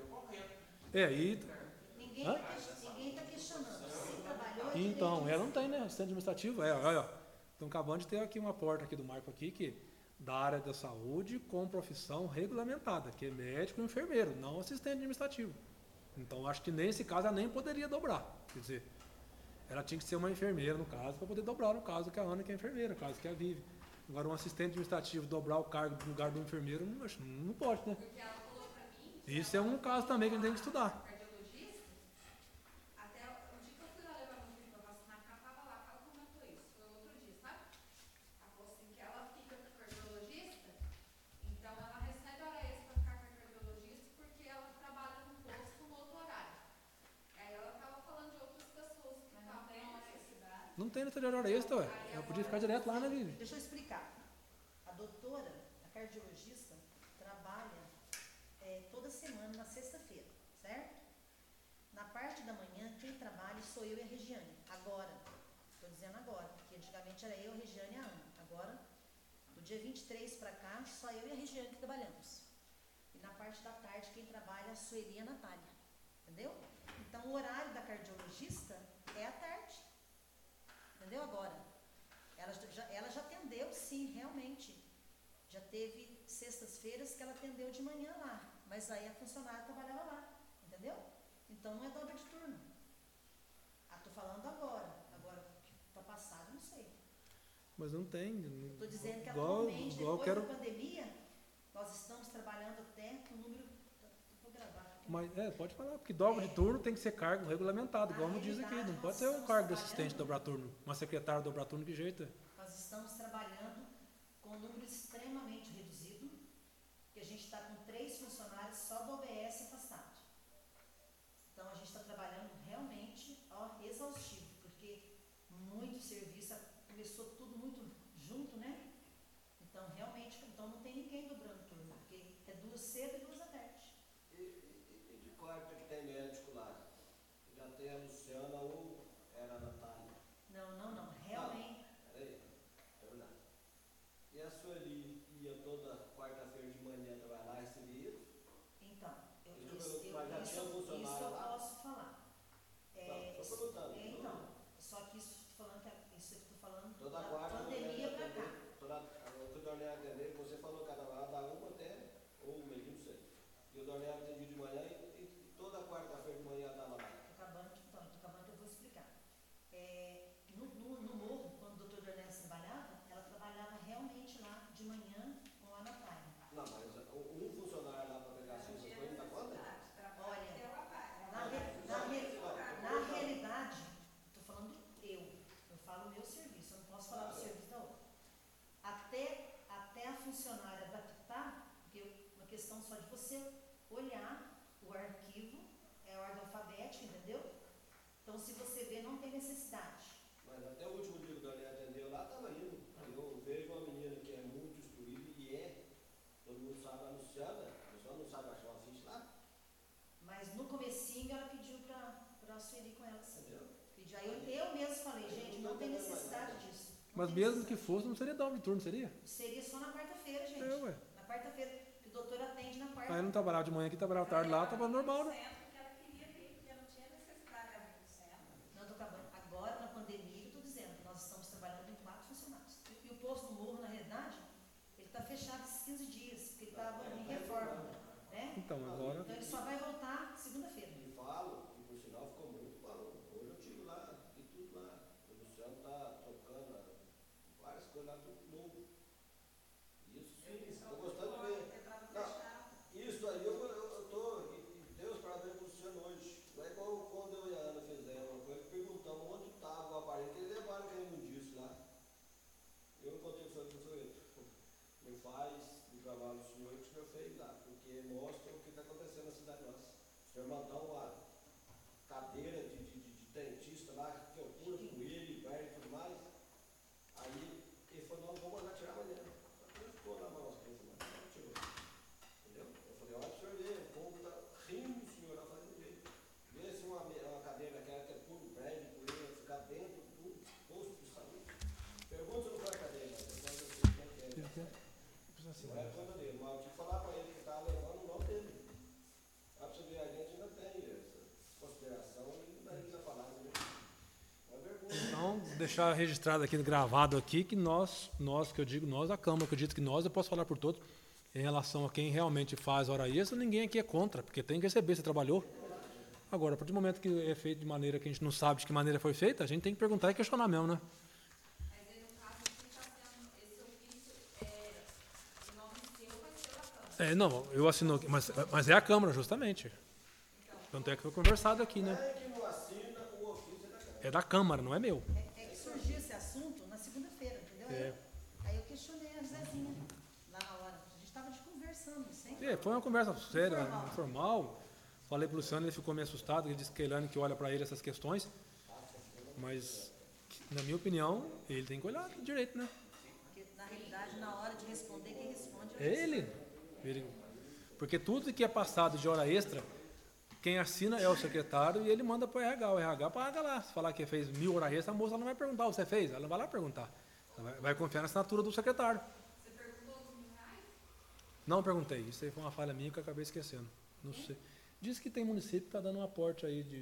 Ninguém está questionando. Se trabalhou, Então, ela não tem, né? Assistente administrativo, olha. Então, acabando de ter aqui uma porta aqui do Marco aqui, que da área da saúde com profissão regulamentada, que é médico e enfermeiro, não assistente administrativo. Então, acho que nesse caso ela nem poderia dobrar. Quer dizer, ela tinha que ser uma enfermeira, no caso, para poder dobrar, no caso, que a Ana, que é enfermeira, no caso, que é a Vivi. Agora, um assistente administrativo dobrar o cargo no lugar do enfermeiro, não pode, né? Porque ela falou pra mim, Isso é um caso também que a gente tem que estudar. cardiologista, até o dia que eu fui lá levar meu filho pra vacinar, ela tava lá, ela comentou isso, foi outro dia, sabe? Ela falou assim que ela fica com o cardiologista, então ela recebe hora extra pra ficar com a cardiologista porque ela trabalha num posto no outro horário. Aí ela tava falando de outras pessoas que estavam na necessidade. Não tem nessa de hora extra, ué. Ela podia ficar direto lá, né, Vivi? Deixa eu explicar. A doutora, a cardiologista, trabalha toda semana na sexta-feira, certo? Na parte da manhã, quem trabalha sou eu e a Regiane. Agora, estou dizendo agora, porque antigamente era eu, a Regiane e a Ana. Agora, do dia 23 para cá, só eu e a Regiane que trabalhamos. E na parte da tarde, quem trabalha é a Sueli e a Natália. Entendeu? Então, o horário da cardiologista é à tarde. Entendeu agora? Ela já atendeu, sim, realmente. Já teve sextas-feiras que ela atendeu de manhã lá, mas aí a funcionária trabalhava lá, entendeu? Então não é dobra de turno. Tô falando agora para passado, não sei. Mas não tem. Estou dizendo que igual, atualmente, igual depois quero. da pandemia, nós estamos trabalhando até com o número... Vou gravar aqui. Mas, pode falar, porque dobra de turno tem que ser cargo regulamentado, igual não diz aqui. Não pode ser o cargo de assistente dobrar turno. Uma secretária dobrar turno, que jeito é? Nós estamos trabalhando com um número extremamente reduzido, que a gente está com 3 funcionários só do OBS afastado. Então a gente está trabalhando realmente exaustivo, porque muito serviço, começou tudo muito junto, né? Então realmente não tem ninguém dobrando turno, porque é 2 cedo e 2 da tarde. E de quarta que tem médico lá? Já tem a Luciana ou era a Natália? Não, realmente. Peraí, terminar. E a Sueli ia toda quarta-feira de manhã trabalhar e recebia isso? Então, Mas já tinha um funcionário isso eu lá? posso falar. Só perguntando. Então, só que isso eu estou falando Toda da quarta pandemia para cá. O Dornel atender, você falou que cada hora dá uma até, ou meio, não sei. E o Dornel atendia de manhã e toda quarta-feira de manhã estava lá. Estou acabando que eu vou explicar. No morro, quando o doutor Dornelles trabalhava, ela trabalhava realmente lá de manhã com a Natália. Não, mas um funcionário lá para pegar essas coisas não dá conta? Olha, na realidade, estou falando eu falo o meu serviço, eu não posso falar do serviço da outra. Até a funcionária adaptar, porque é uma questão só de você olhar o arquivo, é ordem alfabética, entendeu? Então, se você vê, não tem necessidade. Mas até o último dia que o Daniel atendeu lá, estava indo. Eu vejo uma menina que é muito instruída todo mundo sabe a Luciana, a pessoa não sabe achar uma ficha lá. Mas no comecinho ela pediu para Sueli com ela, sim. Entendeu? Pediu. Aí eu mesmo falei, gente, não tem necessidade disso. Mas mesmo que fosse, não seria dobra de turno, seria? Seria só na quarta-feira, gente. Ué. Na quarta-feira, que o doutor atende na quarta. Aí não trabalhava de manhã aqui, trabalhava tarde lá, tava normal, né? Porque ela queria vir, porque não tinha necessidade de abrir o centro. Não, estou acabando. Agora, na pandemia, eu estou dizendo, nós estamos trabalhando em 4 funcionários. E o posto do morro, na realidade, ele está fechado esses 15 dias, porque ele estava em reforma, né? Então, agora. Então ele só vai voltar segunda-feira. E falo, e por sinal ficou muito bom. Hoje eu tive lá, e tudo lá. O Luciano está tocando várias coisas lá, tudo novo. Isso sim, estou gostando de ver. Não, isso aí eu estou, e Deus parabéns para o Luciano hoje. Não é igual quando eu e a Ana fizemos uma coisa, perguntamos onde estava o aparelho, que eles levaram aquele imundiço lá. Eu encontrei o senhor não faz o trabalho do senhor que o senhor fez lá, porque mostra o que está acontecendo na cidade nossa. O senhor mandou uma cadeira de dentista lá, que altura, coelho, perna e tudo mais. Aí ele falou, não, vou mandar tirar amanhã. Ele ficou lá, mas não tirou. Entendeu? Eu falei, olha o senhor ver, o povo está rindo do senhor lá fazendo jeito. Vê se uma cadeira daquela que é puro prédio, coelho, ficar dentro do posto de saúde. Pergunta se não foi a cadeira, mas depois eu sei quem é. Não é coisa dele, mas eu tinha que falar para ele que estava levando o nome dele. Para você ver, a gente ainda tem essa consideração e ainda falar, né? É uma vergonha. Então, deixar registrado aqui, gravado aqui, que nós, que eu digo, nós, a Câmara, acredito que nós, eu posso falar por todos, em relação a quem realmente faz hora extra, ninguém aqui é contra, porque tem que receber, você trabalhou. Agora, a partir do momento que é feito de maneira que a gente não sabe de que maneira foi feita, a gente tem que perguntar e questionar mesmo, né? Mas aí, no caso, quem está sendo esse ofício, o nome seu vai ser da Câmara. Não, eu assino aqui, mas é a Câmara, justamente. Tanto é que foi conversado aqui, né? que não assina o ofício da Câmara. É da Câmara, não é meu. É que surgiu esse assunto na segunda-feira, entendeu? É. Aí eu questionei a Zezinha lá na hora. A gente estava conversando, sempre. Foi uma conversa séria, informal. Falei pro Luciano, ele ficou meio assustado, ele disse que Elane que olha para ele essas questões. Mas, na minha opinião, ele tem que olhar direito, né? Porque, na realidade, na hora de responder, quem responde É ele. Porque tudo que é passado de hora extra, quem assina é o secretário e ele manda para o RH. O RH paga lá. Se falar que fez 1.000 horas extra, a moça não vai perguntar, você fez? Ela não vai lá perguntar. Ela vai confiar na assinatura do secretário. Você perguntou os R$ 1.000? Não perguntei. Isso aí foi uma falha minha que eu acabei esquecendo. Não sei. Diz que tem município que está dando um aporte aí de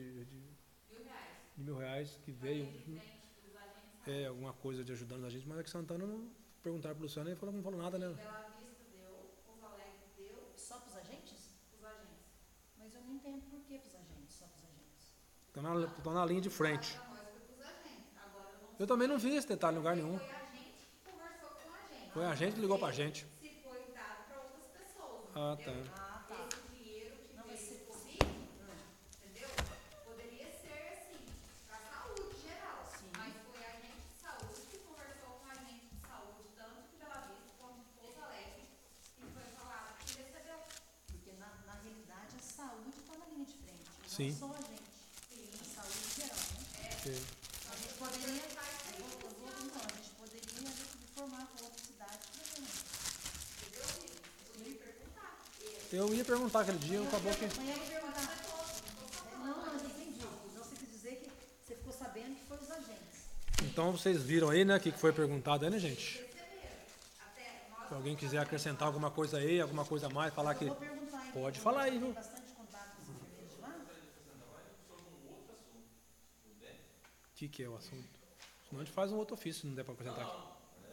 R$ 1.000. R$ 1.000 que veio. Frente dos agentes. Alguma coisa de ajudando a gente, mas aqui em Santana não perguntaram para o Luciano e ele não falou nada, né? Bela Vista deu, Pouso Alegre deu, só para os agentes? os agentes. Mas eu não entendo por que para os agentes, só para os agentes. Estão na linha de frente. Para nós foi para os agentes. Agora eu não Eu também não vi esse detalhe em lugar nenhum. Foi a gente que conversou com a gente. Foi a gente que ligou para a gente. Se foi dado para outras pessoas. Ah, entendeu? tá. Ah, tá. Esse dinheiro que Não, mas veio se do fosse- Covid, entendeu? Poderia ser assim, para a saúde geral. Sim. Mas foi a gente de saúde que conversou com a gente de saúde, tanto de Bela Vista quanto de Pouso Alegre, e foi falado que recebeu. Porque, na realidade, a saúde está na linha de frente. Sim. Não só a gente. A saúde geral, né? A gente poderia... Então, a gente poderia informar com outras cidades para ver. Entendeu, filho? Eu ia perguntar. Eu ia perguntar aquele dia, acabou que. Amanhã eu vou perguntar. Não, eu entendi. Então você quer dizer que você ficou sabendo que foi os agentes. Então vocês viram aí, né, o que foi perguntado aí, né, gente? Receberam. Até nós Se alguém quiser acrescentar alguma coisa aí, alguma coisa a mais, falar que. Eu vou perguntar. então. Pode falar aí, Tem viu? bastante contato com os enfermeiros de lá? O que é o assunto? Senão a gente faz um outro ofício, se não der para apresentar aqui.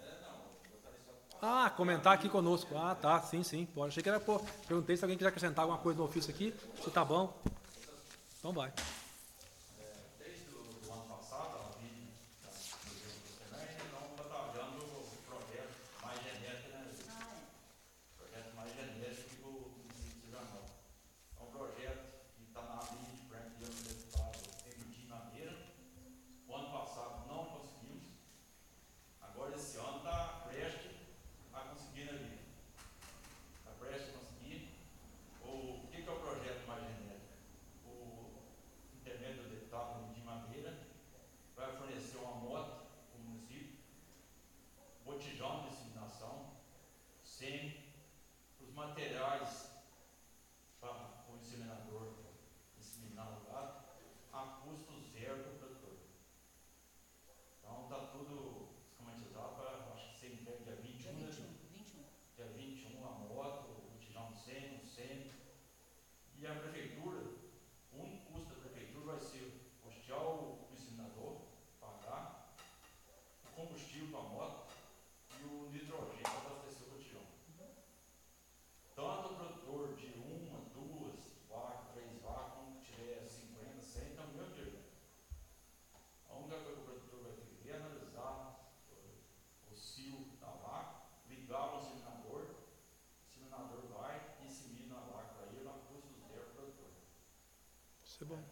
Ah, comentar aqui conosco. Ah, tá, sim, pode. Achei que era, perguntei se alguém quiser acrescentar alguma coisa no ofício aqui, se tá bom. Então vai. Desde o ano passado, a vídeo da Senai, então está trabalhando o projeto mais genético, né? Projeto mais genético do município de Ciranópolis. É um projeto que está na linha de frente do deputado Emílio Madeira. O ano passado não conseguimos. Agora esse ano está prestes a conseguir ali. Está prestes a conseguir. O que é o projeto mais genético? O intermédio do deputado de Madeira vai fornecer uma moto para o município, botijão de inseminação, sêmen, os materiais para o inseminador inseminar o gado, a custo zero para o produtor. Então está tudo esquematizado para, acho que ser entregue dia 21, né? 21. Dia 21 a moto, o botijão de sêmen, o sêmen. E a prefeitura, o único custo da prefeitura vai ser custear o inseminador, pagar, o combustível para a moto e o nitrogênio para abastecer o botijão. Tanto o produtor de 1, 2 vacas, 3 vacas, como tiver 50, 100, então o mesmo dinheiro. A única coisa que o produtor vai ter que ver é analisar o cio da vaca, ligar o inseminador vai e insemina a vaca para ele a custo zero para o produtor. Isso é bom.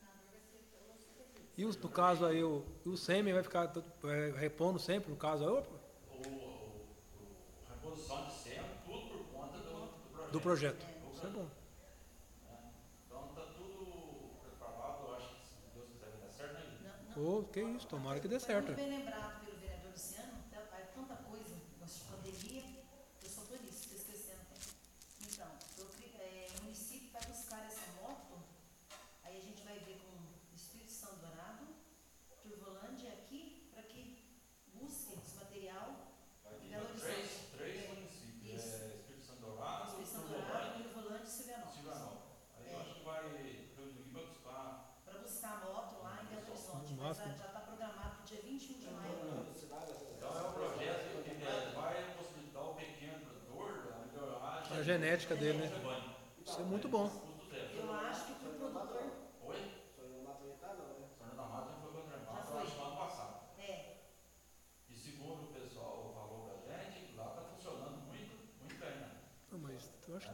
E no caso aí, o sêmen vai ficar repondo sempre, no caso aí, A reposição de sêmen, tudo por conta do projeto. do projeto. Isso é bom. Então está tudo preparado, eu acho que se Deus quiser vai dar certo, né? Que isso, tomara que dê Foi certo. muito bem lembrado pelo vereador Luciano, é tanta coisa, negócio de pandemia, eu só estou nisso, estou esquecendo. Então, o município vai buscar essa moto, aí a gente vai ver com Espírito Santo Dourado, Turvolândia aqui, para que busque esse material Vai em vir Belo Horizonte. três municípios, Isso. Espírito Santo Dourado, Espírito Santo Dourado, Turvolândia e Silvianópolis. Silvanópolis. Aí eu acho que vai reunir para buscar. Para buscar a moto lá em Belo Horizonte, No mas máximo. já está programado para o dia 21 de maio. Então é um projeto que vai possibilitar o pequeno produtor a melhorar A genética dele, né? genética. Isso é muito bom. Custo zero. Eu acho que para o produtor, Oi?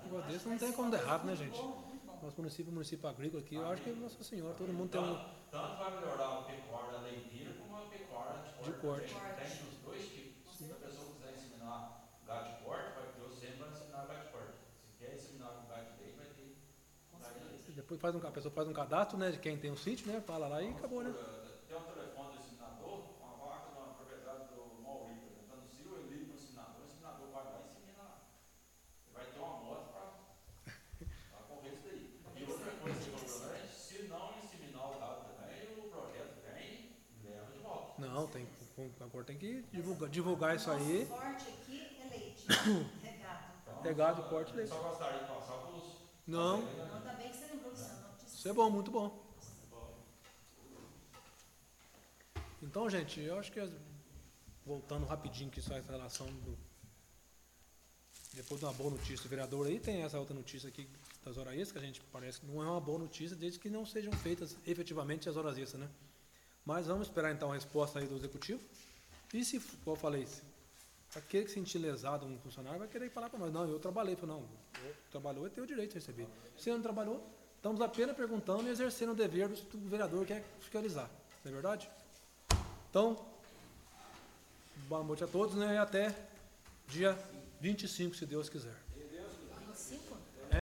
negócio desse não tem como dar errado, né, gente? Nosso município agrícola aqui, eu acho que, nossa senhora, todo mundo tem um Tanto vai melhorar a pecuária leiteira como a pecuária de corte. Tem os dois tipos. Se a pessoa quiser inseminar gado de corte, eu sempre vou inseminar gado de corte. Se quer inseminar com gado de leite, vai ter gado de leite. Depois a pessoa faz um cadastro, né, de quem tem um sítio, né, fala lá e acabou, né? Tem um telefone do inseminador, uma vaca de uma propriedade do Maurício, então se eu ligo para o inseminador vai lá e insemina lá. Você vai ter uma moto para correr isso daí. E outra coisa que eu falou, né, se não inseminar o gado também, o projeto vem e leva de volta. Não, agora tem que divulgar isso aí. O forte aqui é leite, regado. Então, Pegado de corte leite. Só gostaria de passar para os... Não, Então também que você lembrou que você não isso é bom, muito bom. Então, gente, eu acho que voltando rapidinho que só essa relação depois de uma boa notícia do vereador aí, tem essa outra notícia aqui das horas extras, que a gente parece que não é uma boa notícia, desde que não sejam feitas efetivamente as horas extras, né? Mas vamos esperar então a resposta aí do executivo. E se, como eu falei, aquele que se sentir lesado, um funcionário, vai querer falar para nós, não, eu trabalhei. Eu falei, não, trabalhou e tem o direito de receber. Se não trabalhou, estamos apenas perguntando e exercendo o dever do vereador que é fiscalizar. Não é verdade? Então, boa noite a todos, né? E até dia 25, se Deus quiser.